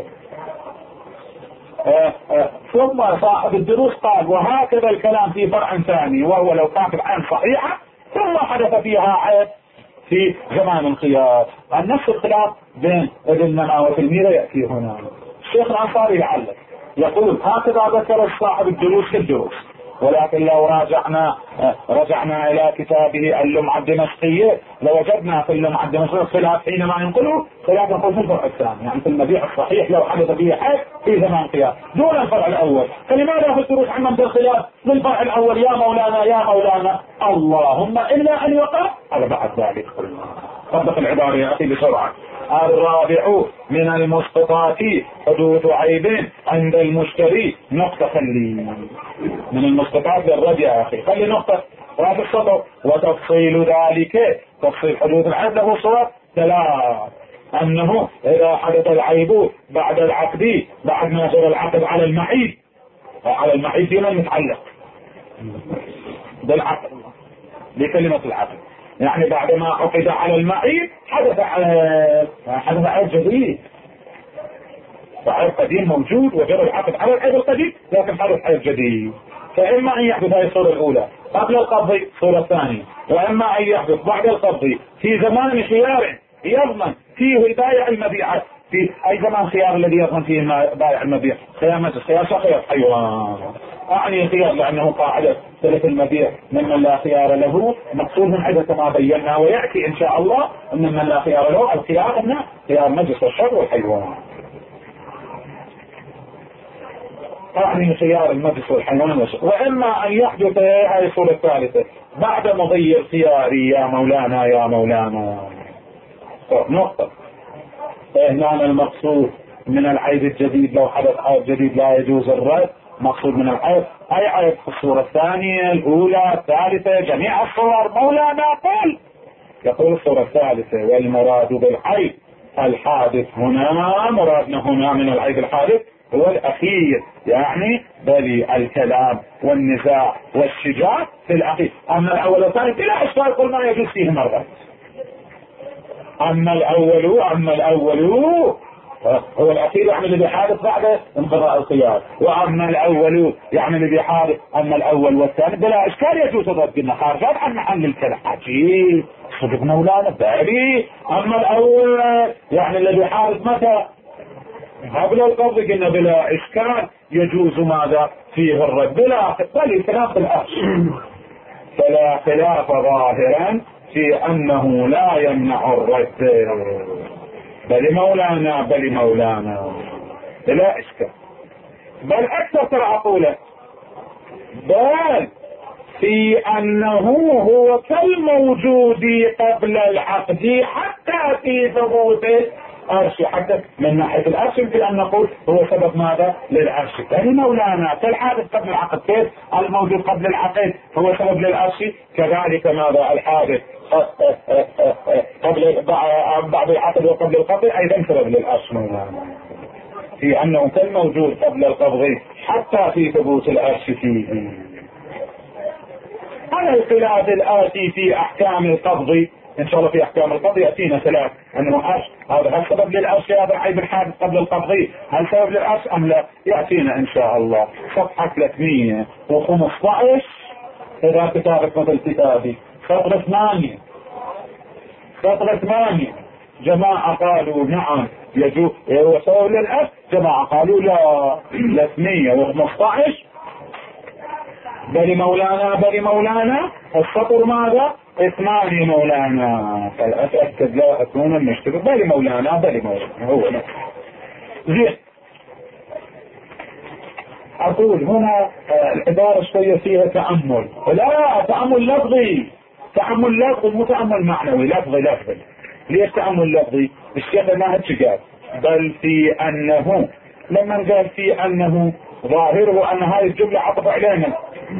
اه اه ثم صاحب الدروس قال وهكذا الكلام في فرع ثاني وهو لو كانت العين صحيحة ثم حدث فيها عيب في زمان الخيار. النفس الخلاف بين ابن نما وتلميذه يأتي هنا. الشيخ الأنصاري يعلق يقول هكذا ذكر صاحب الدروس في الدروس ولكن لو راجعنا رجعنا الى كتابه اللمعة الدمشقية لوجدنا في اللمعة الدمشقية خلاف حينما ينقله خلاف يقول في الفرع الثاني يعني في المبيع الصحيح لو حدث به حيث في زمان قياس دون الفرع الاول. فلماذا في الدروس عمم بالخلاف للفرع الاول يا مولانا يا مولانا اللهم الا ان يقع على بعد ذلك. طبق العبارة يا اخي بسرعة. الرابع من المسقطات حدوث عيب عند المشتري نقطة خلي من المسقطات للرد يا اخي خلي نقطة راس السطر. وتفصيل ذلك تفصيل حدوث العيب له صور ثلاث انه اذا حدث العيب بعد العقد بعد ما جرى العقد على المعيب على المعيب هنا المتعلق بالعقد بكلمة العقد يعني بعدما عقد على المعيب حدث حدث عيب جديد. فعيب قديم موجود وجرى العقد على العيب القديم لكن حدث عيب جديد. فإما أن يحدث هذه الصورة الأولى قبل القبض صورة ثانية وإما أن يحدث بعد القبض في زمان خيار يضمن فيه البائع المبيع في أي زمان خيار الذي يضمن فيه بائع المبيع خيار مجلس خيار شخير حيوان أعني خيار لأنه قاعدة ثلث المبيع ممن لا خيار له مقصود من حدث ما بينا ويأتي إن شاء الله ممن لا خيار له الخيار أنه خيار مجلس والشر والحيوان. أعني خيار المجلس والحيوان والشر. وإما أن يحدث هذه الصورة الثالثة بعد مضي الخيار يا مولانا يا مولانا نقطة. هنا المقصود من العيب الجديد لو حدث عيب جديد لا يجوز الرد. مقصود من العيب اي عيب في الصورة الثانية الاولى الثالثة جميع الصور مولانا قل يقول الصورة الثالثة والمراد بالعيب الحادث هنا، مرادنا هنا من العيب الحادث هو الأخير، يعني بل الكلام والنزاع والشجاع في الأخير. أما الأول والثاني بلا إشكال قل ما يجوز فيه مرة. أما الأول أما الأول هو الأخير يعني اللي بيحادث بعد انقضاء الخيار، وأما الأول يعني اللي بيحادث. أما الأول والثاني بلا إشكال يجوز الرد، قلنا خارجات عن محل الكلام. عجيب صدق مولانا باري. أما الأول يعني اللي بيحادث متى؟ قبل القبض، قلنا بلا إشكال يجوز ماذا فيه الرد بلا بل خلاف الأصل، فلا خلاف ظاهرا في أنه لا يمنع الرد. بل مولانا بل مولانا بلا إشكال، بل أكثر ترى بل في أنه هو كالموجود قبل العقد حتى في ثبوت العرش. حتى من ناحية العرش يمكن أن نقول هو سبب ماذا للعرش. بل مولانا كالحادث قبل العقد، كيف الموجود قبل العقد هو سبب للعرش، كذلك ماذا الحادث قبل بعد العقد وقبل القبض ايضا سبب للعرش مولانا، في انه كالموجود قبل القبض حتى في ثبوت العرش فيه. على الخلاف الآتي في احكام القبض ان شاء الله، في احكام القبض ياتينا ثلاث، انه عرش هذا هل سبب للعرش، هذا العيب الحادث قبل القبض هل سبب للعرش ام لا، ياتينا ان شاء الله. صفحه ثلاثمئة وخمسة عشر اذا كتابك مثل كتابي، سطر ثمانية سطر ثمانية جماعة قالوا نعم يجوز هو سبب للعرش، جماعة قالوا لا. ثلاثمئة وخمسة عشر بل مولانا بل مولانا السطر ماذا؟ ثمانية مولانا، فالأتأكد لا أكون المشتبه. بل مولانا بل مولانا هو زين. أقول هنا العبارة شوية فيها تأمل، لا تأمل لفظي، تأمل لفظي مو تأمل معنوي، لفظي لفظي. ليش تأمل لفظي؟ الشيخ ما هتش قال بل في أنه، لما قال في أنه ظاهره أن هذه الجملة عطف علينا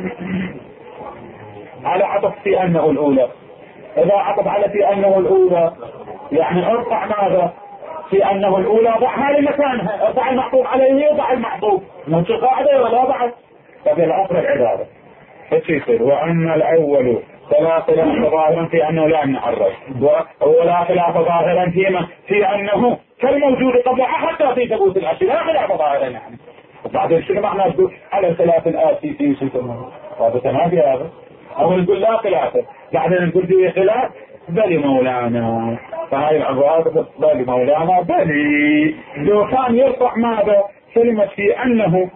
على عطف في أنه الأولى. إذا عطف على في أنه الأولى يعني ارفع ماذا في أنه الأولى، ضعها لمكانها، ضع المعطوف عليه وضع المعطوف مش قاعدة ولا ضع. ففي الأصل العبارة ايش يصير؟ وأن الأول فلا خلاف ظاهرا في أنه لا يمنع الرد، ولا خلاف ظاهرا فيما في أنه كالموجود قبلها حتى في ثبوت الأشياء، لا خلاف ظاهرا يعني. وبعدين شنو معنى تقول على الخلاف الآتي في شيء هذا تنادي هذا، أو نقول لا خلاف بعدين نقول فيه خلاف بل مولانا. فهاي العبارة بل مولانا بل لو كان يرفع ماذا كلمة في أنه،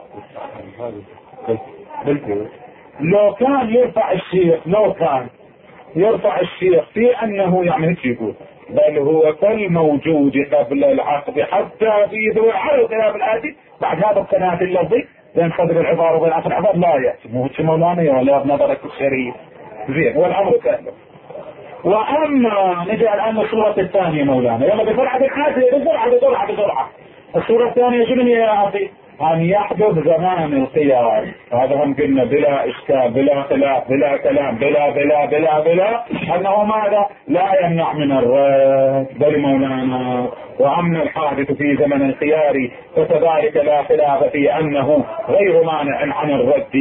لو كان يرفع الشيخ لو كان يرفع الشيخ في أنه يعني هيك يقول بل هو كالموجود قبل العقد حتى في ذو العرض خلاف الآتي، بعد هذا الكلام اللفظي بين صدر العبارة وبين آخر العبارة لا يأتي. مو هيك مولانا ولا بنظرك الشريف زين والأمر كامل. وأما نجي الآن الصورة الثانية مولانا، يلا بسرعة بالحاجة بسرعة بسرعة بسرعة. الصورة الثانية شنو هي يا أخي؟ أن يحدث زمان الخيار، هذا هم قلنا بلا إشكال بلا خلاف بلا كلام بلا بلا بلا بلا أنه ماذا لا يمنع من الرد بل مولانا. وأما الحادث في زمن الخيار فكذلك لا خلاف في أنه غير مانع عن الرد.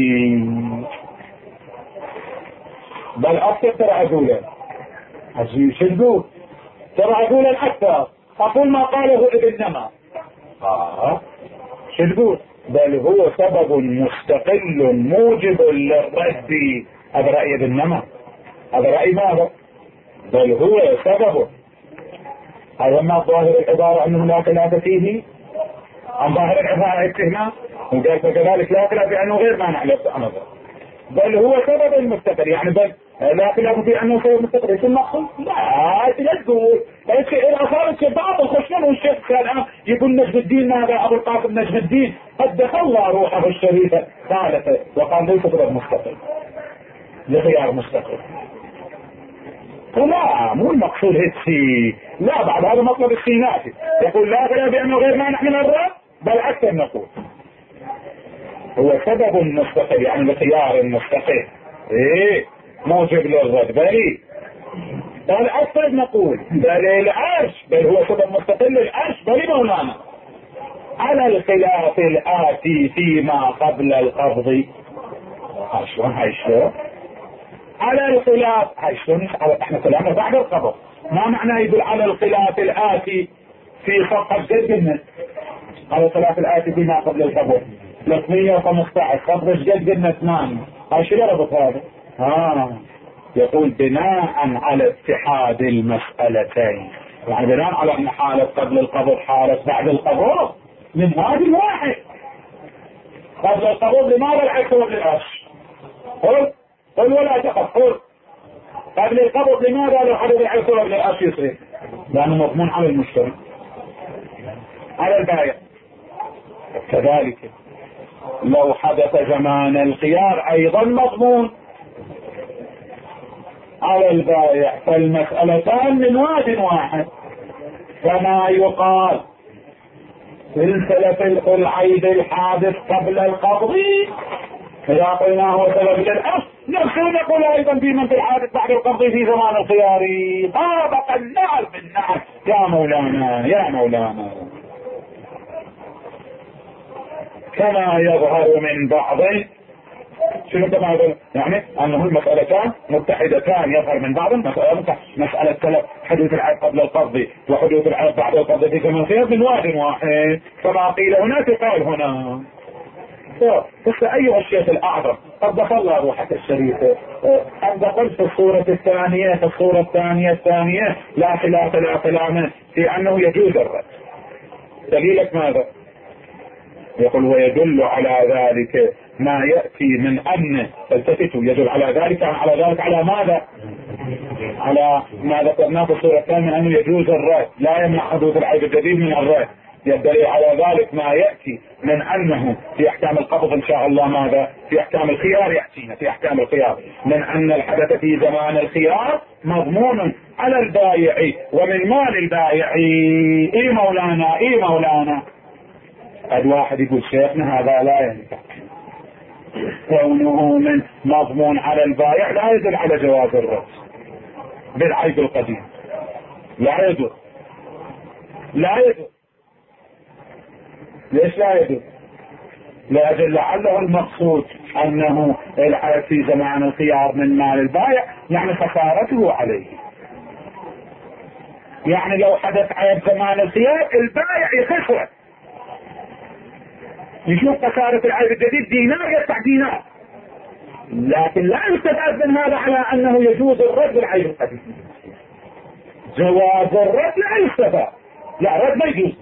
بل أكثر ترى أقوله عزيز شدو ترى أقوله الأكثر، أقول ما قاله ابن نما آه شدو بل هو سبب مستقل موجب للرد. هذا رأي ابن نما، هذا رأي ماذا؟ بل هو سبب. هذا ما ظاهر العبارة أنه لا خلاف فيه، عن ظاهر العبارة اتهنا وقال فكذلك لا خلاف أنه غير مانع للأمر، بل هو سبب مستقل يعني بل لا خلاف في أنه سبب مستقل. ايش المقصود؟ لا تقول إذا صارت بعض الخشنين والشيخ الآن يقول نجم الدين ماذا أبو القاسم نجم الدين قد الله روحه الشريفة ثالثة وقال ليس سبب مستقل لخيار مستقل. لا مو المقصود هيك، لا بعد هذا مطلب السيناتي يقول لا خلاف بأنه غير مانع من الرد، بل أكثر نقول هو سبب مستقل يعني لخيار مستقل ايه موجب للرد. بل قال أفرض نقول بل العرش بل هو سبب مستقل العرش بل مولانا على الخلاف الآتي فيما قبل القبض. شلون هاي شلون على الخلاف هاي شلون احنا كلامنا بعد القبض ما معنى يدل على الخلاف الآتي في صفحة جد على الخلاف الآتي فيما قبل القبض ثلاثمية وخمسة عشر قبض جد قلنا ثمانية هاي شو ربط هذا؟ ها يقول بناء على اتحاد المسألتين يعني بناء على ان حالة قبل القبض حالة بعد القبض من هذا واحد. قبل القبض لماذا العكس للعرش؟ قل قل ولا تقف قل قبل القبض لماذا لو حدث العكس للعرش يصير؟ لانه مضمون على المشتري على البائع. كذلك لو حدث زمان الخيار ايضا مضمون على البائع فالمسألتان من واد واحد كما يقال سلسلة العيب الحادث قبل القبض إذا قلنا هو سبب للأصل نفسه نقول أيضا في من في الحادث بعد القبض في زمان الخيار طابق النعل بالنعل. يا مولانا يا مولانا كما يظهر من بعض شنو كما يقول يعني انه المسألتان متحدتان يظهر من بعض المسألة مسألة سلف حدوث العيب قبل القبض وحدوث العيب بعد القبض في زمن الخيار من واد واحد كما قيل هناك قال هنا. بس ايها الشيخ الاعظم قدس الله روحك الشريفه انت قلت في الصورة الثانية في الصورة الثانية الثانية لا خلاف لا كلام في انه يجوز الرد. دليلك ماذا؟ يقول ويدل على ذلك ما يأتي من أن التفتوا يدل على ذلك على ذلك على ماذا؟ على ما ذكرناه في الصورة الثانية أنه يجوز الرد لا يمنع حدوث العيب الجديد من الرد. يدل على ذلك ما يأتي من أنه في أحكام القبض إن شاء الله ماذا؟ في أحكام الخيار يأتينا في أحكام الخيار من أن الحدث في زمان الخيار مضمون على البائع ومن مال البائع. إيه مولانا إيه مولانا قد واحد يقول شيخنا هذا لا ينفع كونه من مضمون على البائع لا يدل على جواز الرد بالعيب القديم لا يدل لا يدل. ليش لا يدل؟ لأجل لعله المقصود أنه العيب في زمان الخيار من مال البائع يعني خسارته عليه. يعني لو حدث عيب زمان الخيار البائع يخسر يشوف خسارة العيب الجديد دينار يدفع دينار لكن لا يستفاد من هذا على انه يجوز الرد بالعيب القديم. جواز الرد لا يستفاد لا رد ما يجوز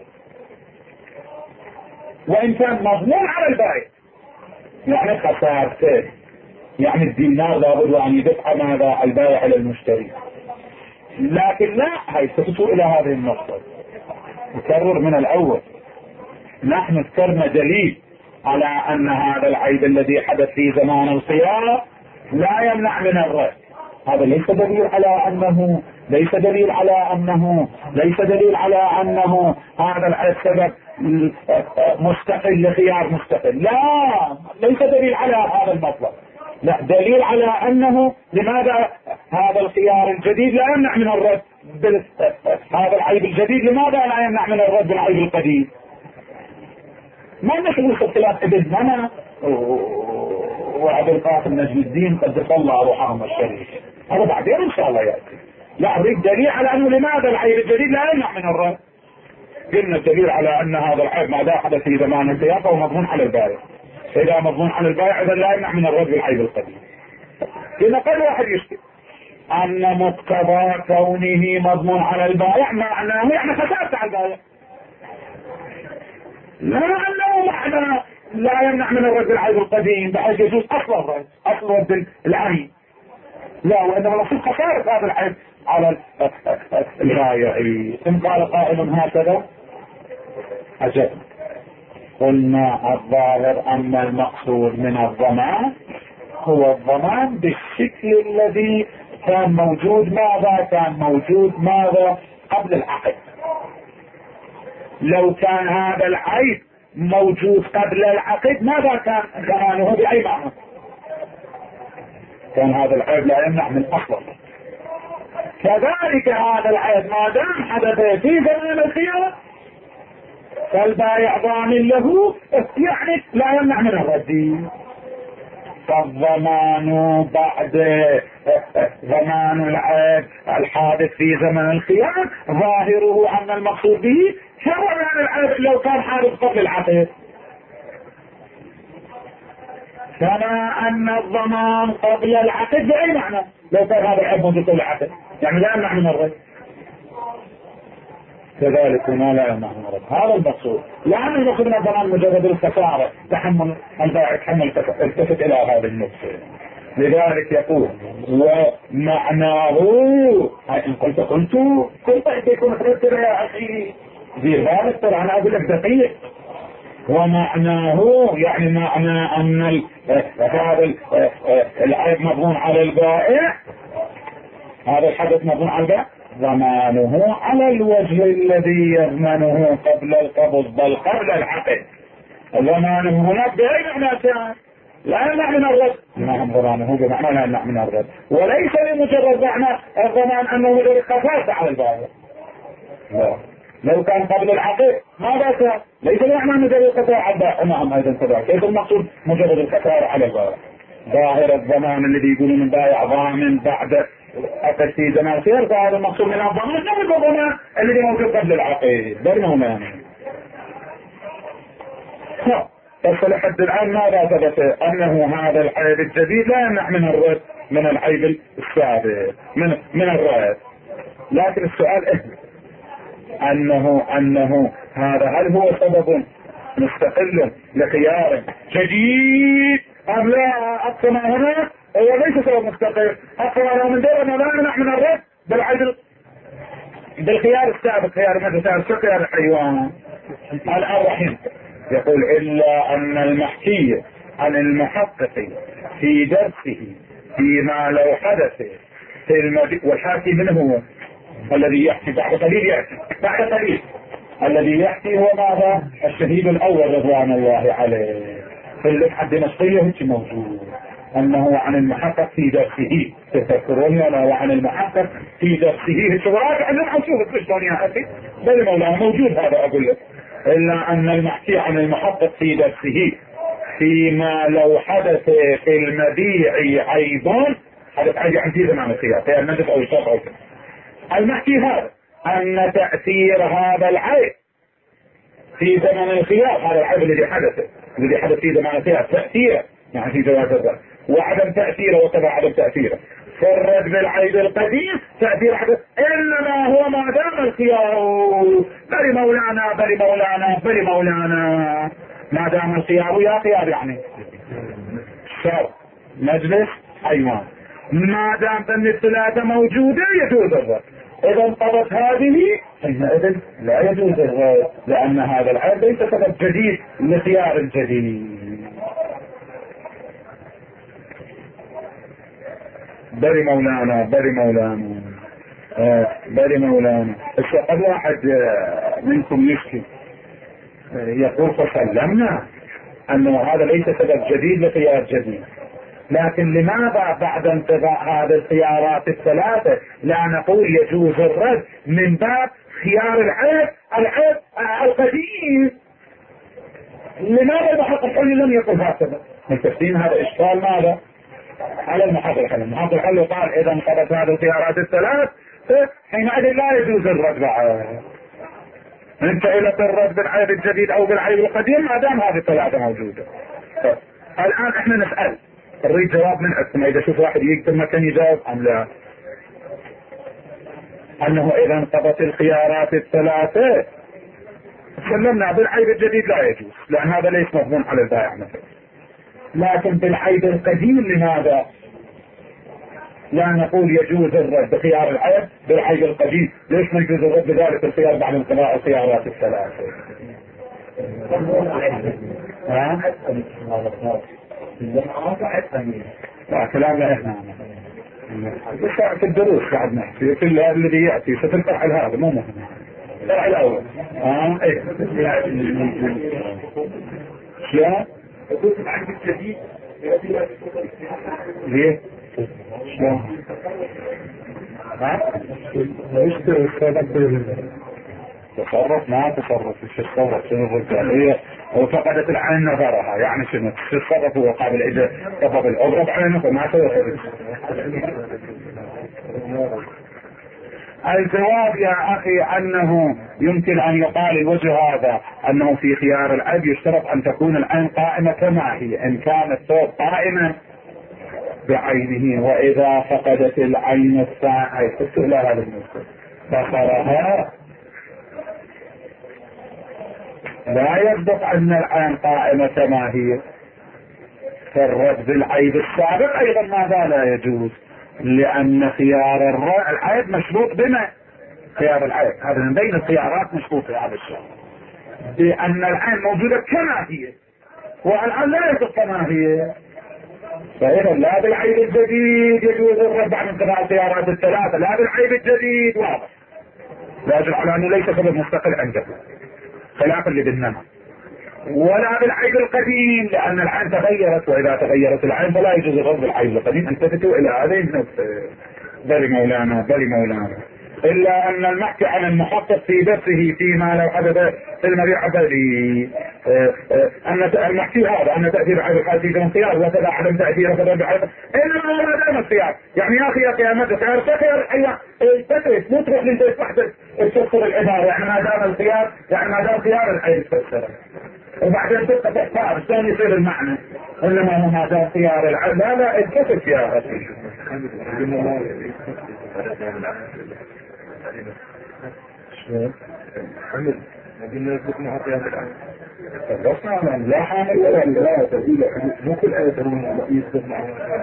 وان كان مضمون على البائع يعني خسارته يعني الدينار لابد ان يدفع ماذا البائع الى المشتري. لكن لا هيستفتوا الى هذه النقطة نكرر من الاول نحن ذكرنا دليل على ان هذا العيب الذي حدث في زمان الخيار لا يمنع من الرد. هذا ليس دليل على انه ليس دليل على انه ليس دليل على انه هذا السبب مستقل لخيار مستقل لا ليس دليل على هذا المطلب لا دليل على انه لماذا هذا الخيار الجديد لا يمنع من الرد بال... هذا العيب الجديد لماذا لا يمنع من الرد بالعيب القديم. ما نشغل في اختلاف ابن منى وعبد القاسم نجم الدين قدس الله روحهم الشريف هذا بعدين ان شاء الله ياتي. لا اريد دليل على انه لماذا العيب الجديد لا يمنع من الرد. قلنا الدليل على ان هذا العيب ما حدث في زمان الخيار فهو مضمون على البائع. اذا مضمون على البائع اذا لا يمنع من الرد بالعيب القديم. قلنا قد واحد يشكل ان مقتضى كونه مضمون على البائع معناه يعني خسارته على البائع لا انه معنى لا يمنع من الرد العيب القديم بحيث يجوز اصل الرد اصل رد العين لا وانما نصيب خسارة هذا العيب على البائع. ان قال قائل هكذا عجب قلنا الظاهر ان المقصود من الضمان هو الضمان بالشكل الذي كان موجود ماذا كان موجود ماذا قبل العقد. لو كان هذا العيب موجود قبل العقد ماذا كان ضمانه بأي معنى؟ كان هذا العيب لا يمنع من اصل كذلك هذا العيب ما دام حدث في زمن الخيار فالبائع ضامن له، يعني لا يمنع من الرد. فالضمان بعد ضمان العيب الحادث في زمن الخيار ظاهره أن المقصود به سواء عن العيب لو كان حادث قبل العقد، كما أن الضمان قبل العقد بأي معنى لو كان هذا العيب موجود قبل العقد، يعني لا يمنع من الرد. كذلك ما لا يمنع من الرد، هذا المقصود. لأن المقصود من الضمان مجرد الخسارة، تحمل البائع يتحمل التفت إلى هذا النقطة. لذلك يقول ومعناه، إن قلت قلت كنت يكون تذكر يا أخي دير بالك ترى أنا أقول لك دقيق. ومعناه يعني معنى أن هذا العيب مضمون على البائع، هذا الحدث مضمون على البائع، ضمانه على الوجه الذي يضمنه قبل القبض بل قبل العقد. ضمانه هناك بأي معنى كان لا يمنع من الرد، نعم ضمانه بمعنى لا يمنع من الرد، وليس لمجرد معنى الضمان أنه مجرد خسارة على البائع. لا، لو كان قبل العقد ماذا كان؟ ليس معنى مجرد خسارة على البائع، نعم أيضا كذلك، ليس المقصود مجرد الخسارة على البائع. ظاهر الضمان الذي يقولون من بائع ضامن بعد عقد في زمان الخيار، فهذا المقصود من الضمان نفس الضمان الذي موجود قبل العقد برمونا. بس لحد الآن ماذا ثبت؟ أنه هذا العيب الجديد لا يمنع من الرد من العيب السابق من من الرد. لكن السؤال إيه؟ أنه أنه هذا هل هو سبب مستقل لخيار جديد أم لا؟ أقصى ما هنا هو ليس سبب مستقل، أقصى ما من دون أنه لا يمنع من الرد بالعيب بالخيار السابق، خيار مثل سابق خيار الحيوان. الآن رحيم يقول إلا أن المحكي عن المحقق في درسه فيما لو حدث في المد... والحاكي من هو الذي يحكي بعد قليل، يأتي بعد قليل الذي يحكي هو ماذا؟ الشهيد الأول رضوان الله عليه في اللمحة الدمشقية هيك موجود، أنه عن المحقق في درسه، تذكرون أنه عن المحقق في درسه هيك راجع اللمحة شوف شلون يا أخي بل مولانا موجود هذا أقول لك. إلا أن المحكي عن المحقق في درسه فيما لو حدث في المبيع عيب، حدث عيب عن في زمان الخيار في الندف أو الشرط أو المحكي هذا أن تأثير هذا العيب في زمن الخيار، هذا العيب الذي حدث الذي حدث في زمان الخيار تأثيره يعني في جواز الرد، وعدم تأثيره وتبع عدم تأثيره فرد بالعيب القديم تأثير حدث، إنما هو ما دام الخيار بري مولانا بري مولانا بري مولانا ما دام الخيار يا خيار يعني شر مجلس حيوان، ما دام بين الثلاثة موجودة يجوز الرد. إذا انقضت هذه حينئذ لا يجوز الرد، لأن هذا العيب ليس سبب جديد لخيار الجديد. بري مولانا بري مولانا آه بري مولانا. قد واحد منكم يشكي يقول فسلمنا أنه هذا ليس سبب جديد لخيار جديد، لكن لماذا بعد انتهاء هذه الخيارات الثلاثة لا نقول يجوز الرد من باب خيار العيب العيب القديم؟ لماذا المحقق الحلي لم يقل هكذا؟ التفسير هذا إشكال ماذا؟ على المحقق الحلي. المحقق الحلي قال إذا انقضت هذه الخيارات الثلاث حينئذ لا يجوز الرد بعد. انت إلى الرد بالعيب الجديد أو بالعيب القديم ما دام هذه الثلاثة موجودة. الآن احنا نسأل نريد جواب من عندكم، إذا شوف واحد يقدر ما كان يجاوب أم لا، أنه إذا انقضت الخيارات الثلاثة سلمنا بالعيب الجديد لا يجوز لأن هذا ليس مضمون على البائع مثلا، لكن بالعيب القديم لماذا لا نقول يجوز الرد بخيار العيب بالعيب القديم؟ ليش ما يجوز الرد بذلك الخيار بعد انقضاء الخيارات الثلاثة؟ ها؟ لا كلام لا احنا بس في الدروس قاعد نحكي في الذي يأتي ستنفع هذا مو مهم. لا الأول اه ايه لا ليه تصرف ما تصرف شو تصرف شنو الرجال هو فقدت العين نظرها يعني شنو تصرف هو قابل اذا طبب العبرة بعينه فما سوى. الجواب يا اخي انه يمكن ان يقال الوجه هذا انه في خيار العيب يشترط ان تكون العين قائمة كما هي ان كان الثوب قائما بعينه واذا فقدت العين الثانية حتى الى هذا المسلم بصرها لا يصدق ان العين قائمة كما هي فالرد بالعيب السابق ايضا ماذا لا يجوز لان خيار العيب مشروط بما خيار العيب هذا من بين الخيارات مشروط في هذا الشيء بان العين موجودة كما هي والعين لا يصدق كما هي فإذا لا بالعيب الجديد يجوز الرد عن انتباه الخيارات الثلاثة لا بالعيب الجديد واضح لا يجب على انه ليس سبب مستقل عنده خلافا لبنما ولا بالعيب القديم لان العين تغيرت واذا تغيرت العين فلا يجوز الرد بالعيب القديم انتبهوا الى هذه النقطة. بل مولانا بل مولانا الا ان المحكي عن المحقق في درسه فيما لو حدث في المبيع بلي ان المحكي هذا ان تاثير عيب الحال في الخيار وكذا عدم تاثير كذا بعيب انما ما دام الخيار يعني يا اخي يا اخي ما تخير تخير ايوه تكرف مو تروح للبيت وحدك تفسر العباره يعني ما دام الخيار يعني ما دام خيار العيب تفسره وبعدين تبقى تختار شلون يصير المعنى انما هو ما دام خيار العيب لا لا اتكتف يا اخي حمل قلنا يثبت معه قيام العين خلصنا لا حامل ولا لا تزيل مو كل آية يثبت معه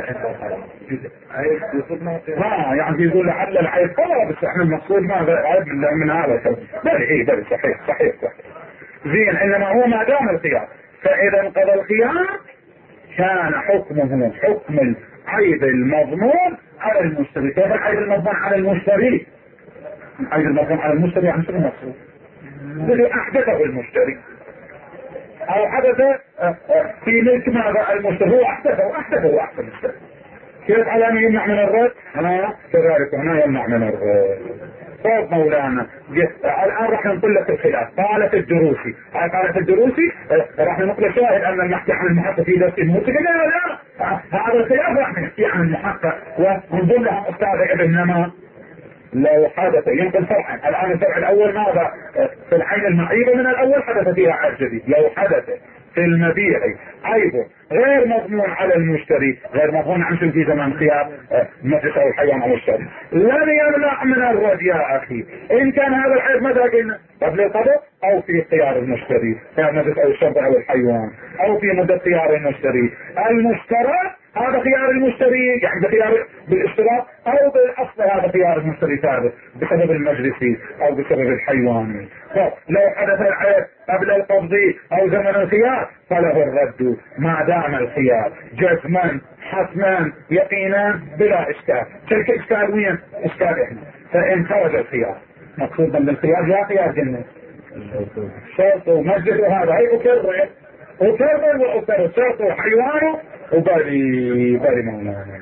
عيب يثبت معه ها يعني يقول لعل العيب طلع بس احنا المقصود ما عيب من هذا بل ايه بل صحيح صحيح صحيح زين انما هو ما دام الخيار فاذا انقضى الخيار كان حكمه حكم العيب المضمون على المشتري كيف العيب المضمون على المشتري العيب المضمون على المشتري يعني شنو المقصود الذي احدثه المشتري او حدث في ملك ماذا المشتري هو احدثه احدثه احسن المشتري كيف على انه يمنع من الرد ها كذلك هنا يمنع من الرد صوت مولانا الان راح ننقل لك الخلاف قالت الدروسي قالت الدروسي راح ننقل شاهد ان المحكي عن المحقق في درس الموسيقى لا لا هذا الخلاف راح نحكي عن المحقق ونقول لها استاذ ابن نما لو حدث يمكن فرعا الان الفرع الاول ماذا في العين المعيبه من الاول حدث فيها عيب جديد لو حدث في المبيع عيب غير مضمون على المشتري غير مضمون عن في زمن خيار مجلس او الحيوان او الشري لن يمنع من الرد يا اخي ان كان هذا العيب مثلا قلنا قبل القبض او في خيار المشتري خيار مجلس او الشري او الحيوان او في مدة خيار المشتري المشترى هذا خيار المشتري يعني بخيار بالاشتراك او بالاصل هذا خيار المشتري ثابت بسبب المجلسي او بسبب الحيواني لو حدث العيب قبل القبض او زمن الخيار فله الرد ما دام الخيار جزما حتما يقينا بلا اشكال تلك اشكال وين اشكال احنا فان خرج الخيار مقصود من الخيار يا خيار جنة شرط ومجلس وهذا هي اكرر اكرر واكرر شرط وحيوانه وبالي بالي مولانا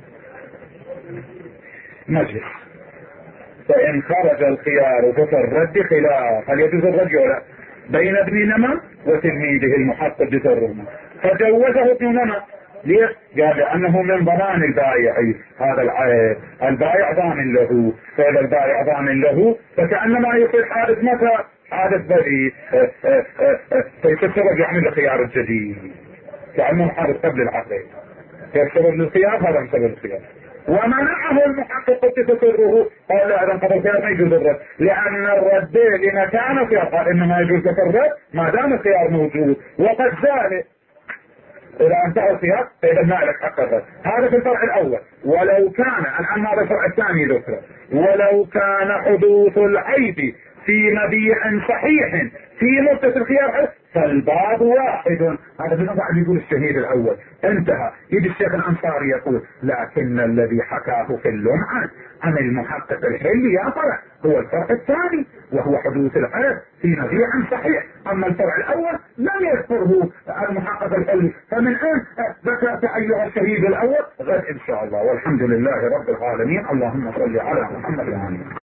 مجلس فإن خرج الخيار ففي الرد خلاف هل يجوز الرد ولا بين ابن نما وتلميذه المحقق بسرهما فجوزه ابن نما ليش؟ قال لأنه من ضمان البائع هذا العيب البائع ضامن له فإذا البائع ضامن له فكأنما يصير حادث متى حادث بديل فيكسر يحمل الخيار الجديد كأنه حادث قبل العقد كيف سبب للخيار هذا من سبب الخيار ومنعه المحقق تسره قال لا اذا قبل الخيار ما يجوز الرد لان الرد لمكان خيار قال انما يجوز لك الرد ما دام الخيار موجود وقد زال اذا انتهى الخيار فاذا المالك حق الرد هذا في الفرع الاول ولو كان الان هذا الفرع الثاني ذكر ولو كان حدوث العيب في مبيع صحيح في مدة الخيار فالباب واحد. هذا من بعد يقول الشهيد الاول انتهى. يجي الشيخ الانصاري يقول لكن الذي حكاه في اللمعة عن المحقق الحلي يا فرع هو الفرع الثاني وهو حدوث الحدث في مبيع صحيح. اما الفرع الاول لم يذكره المحقق الحلي. فمن ان ذكرت ايها الشهيد الاول غد ان شاء الله. والحمد لله رب العالمين. اللهم صل على محمد وعلى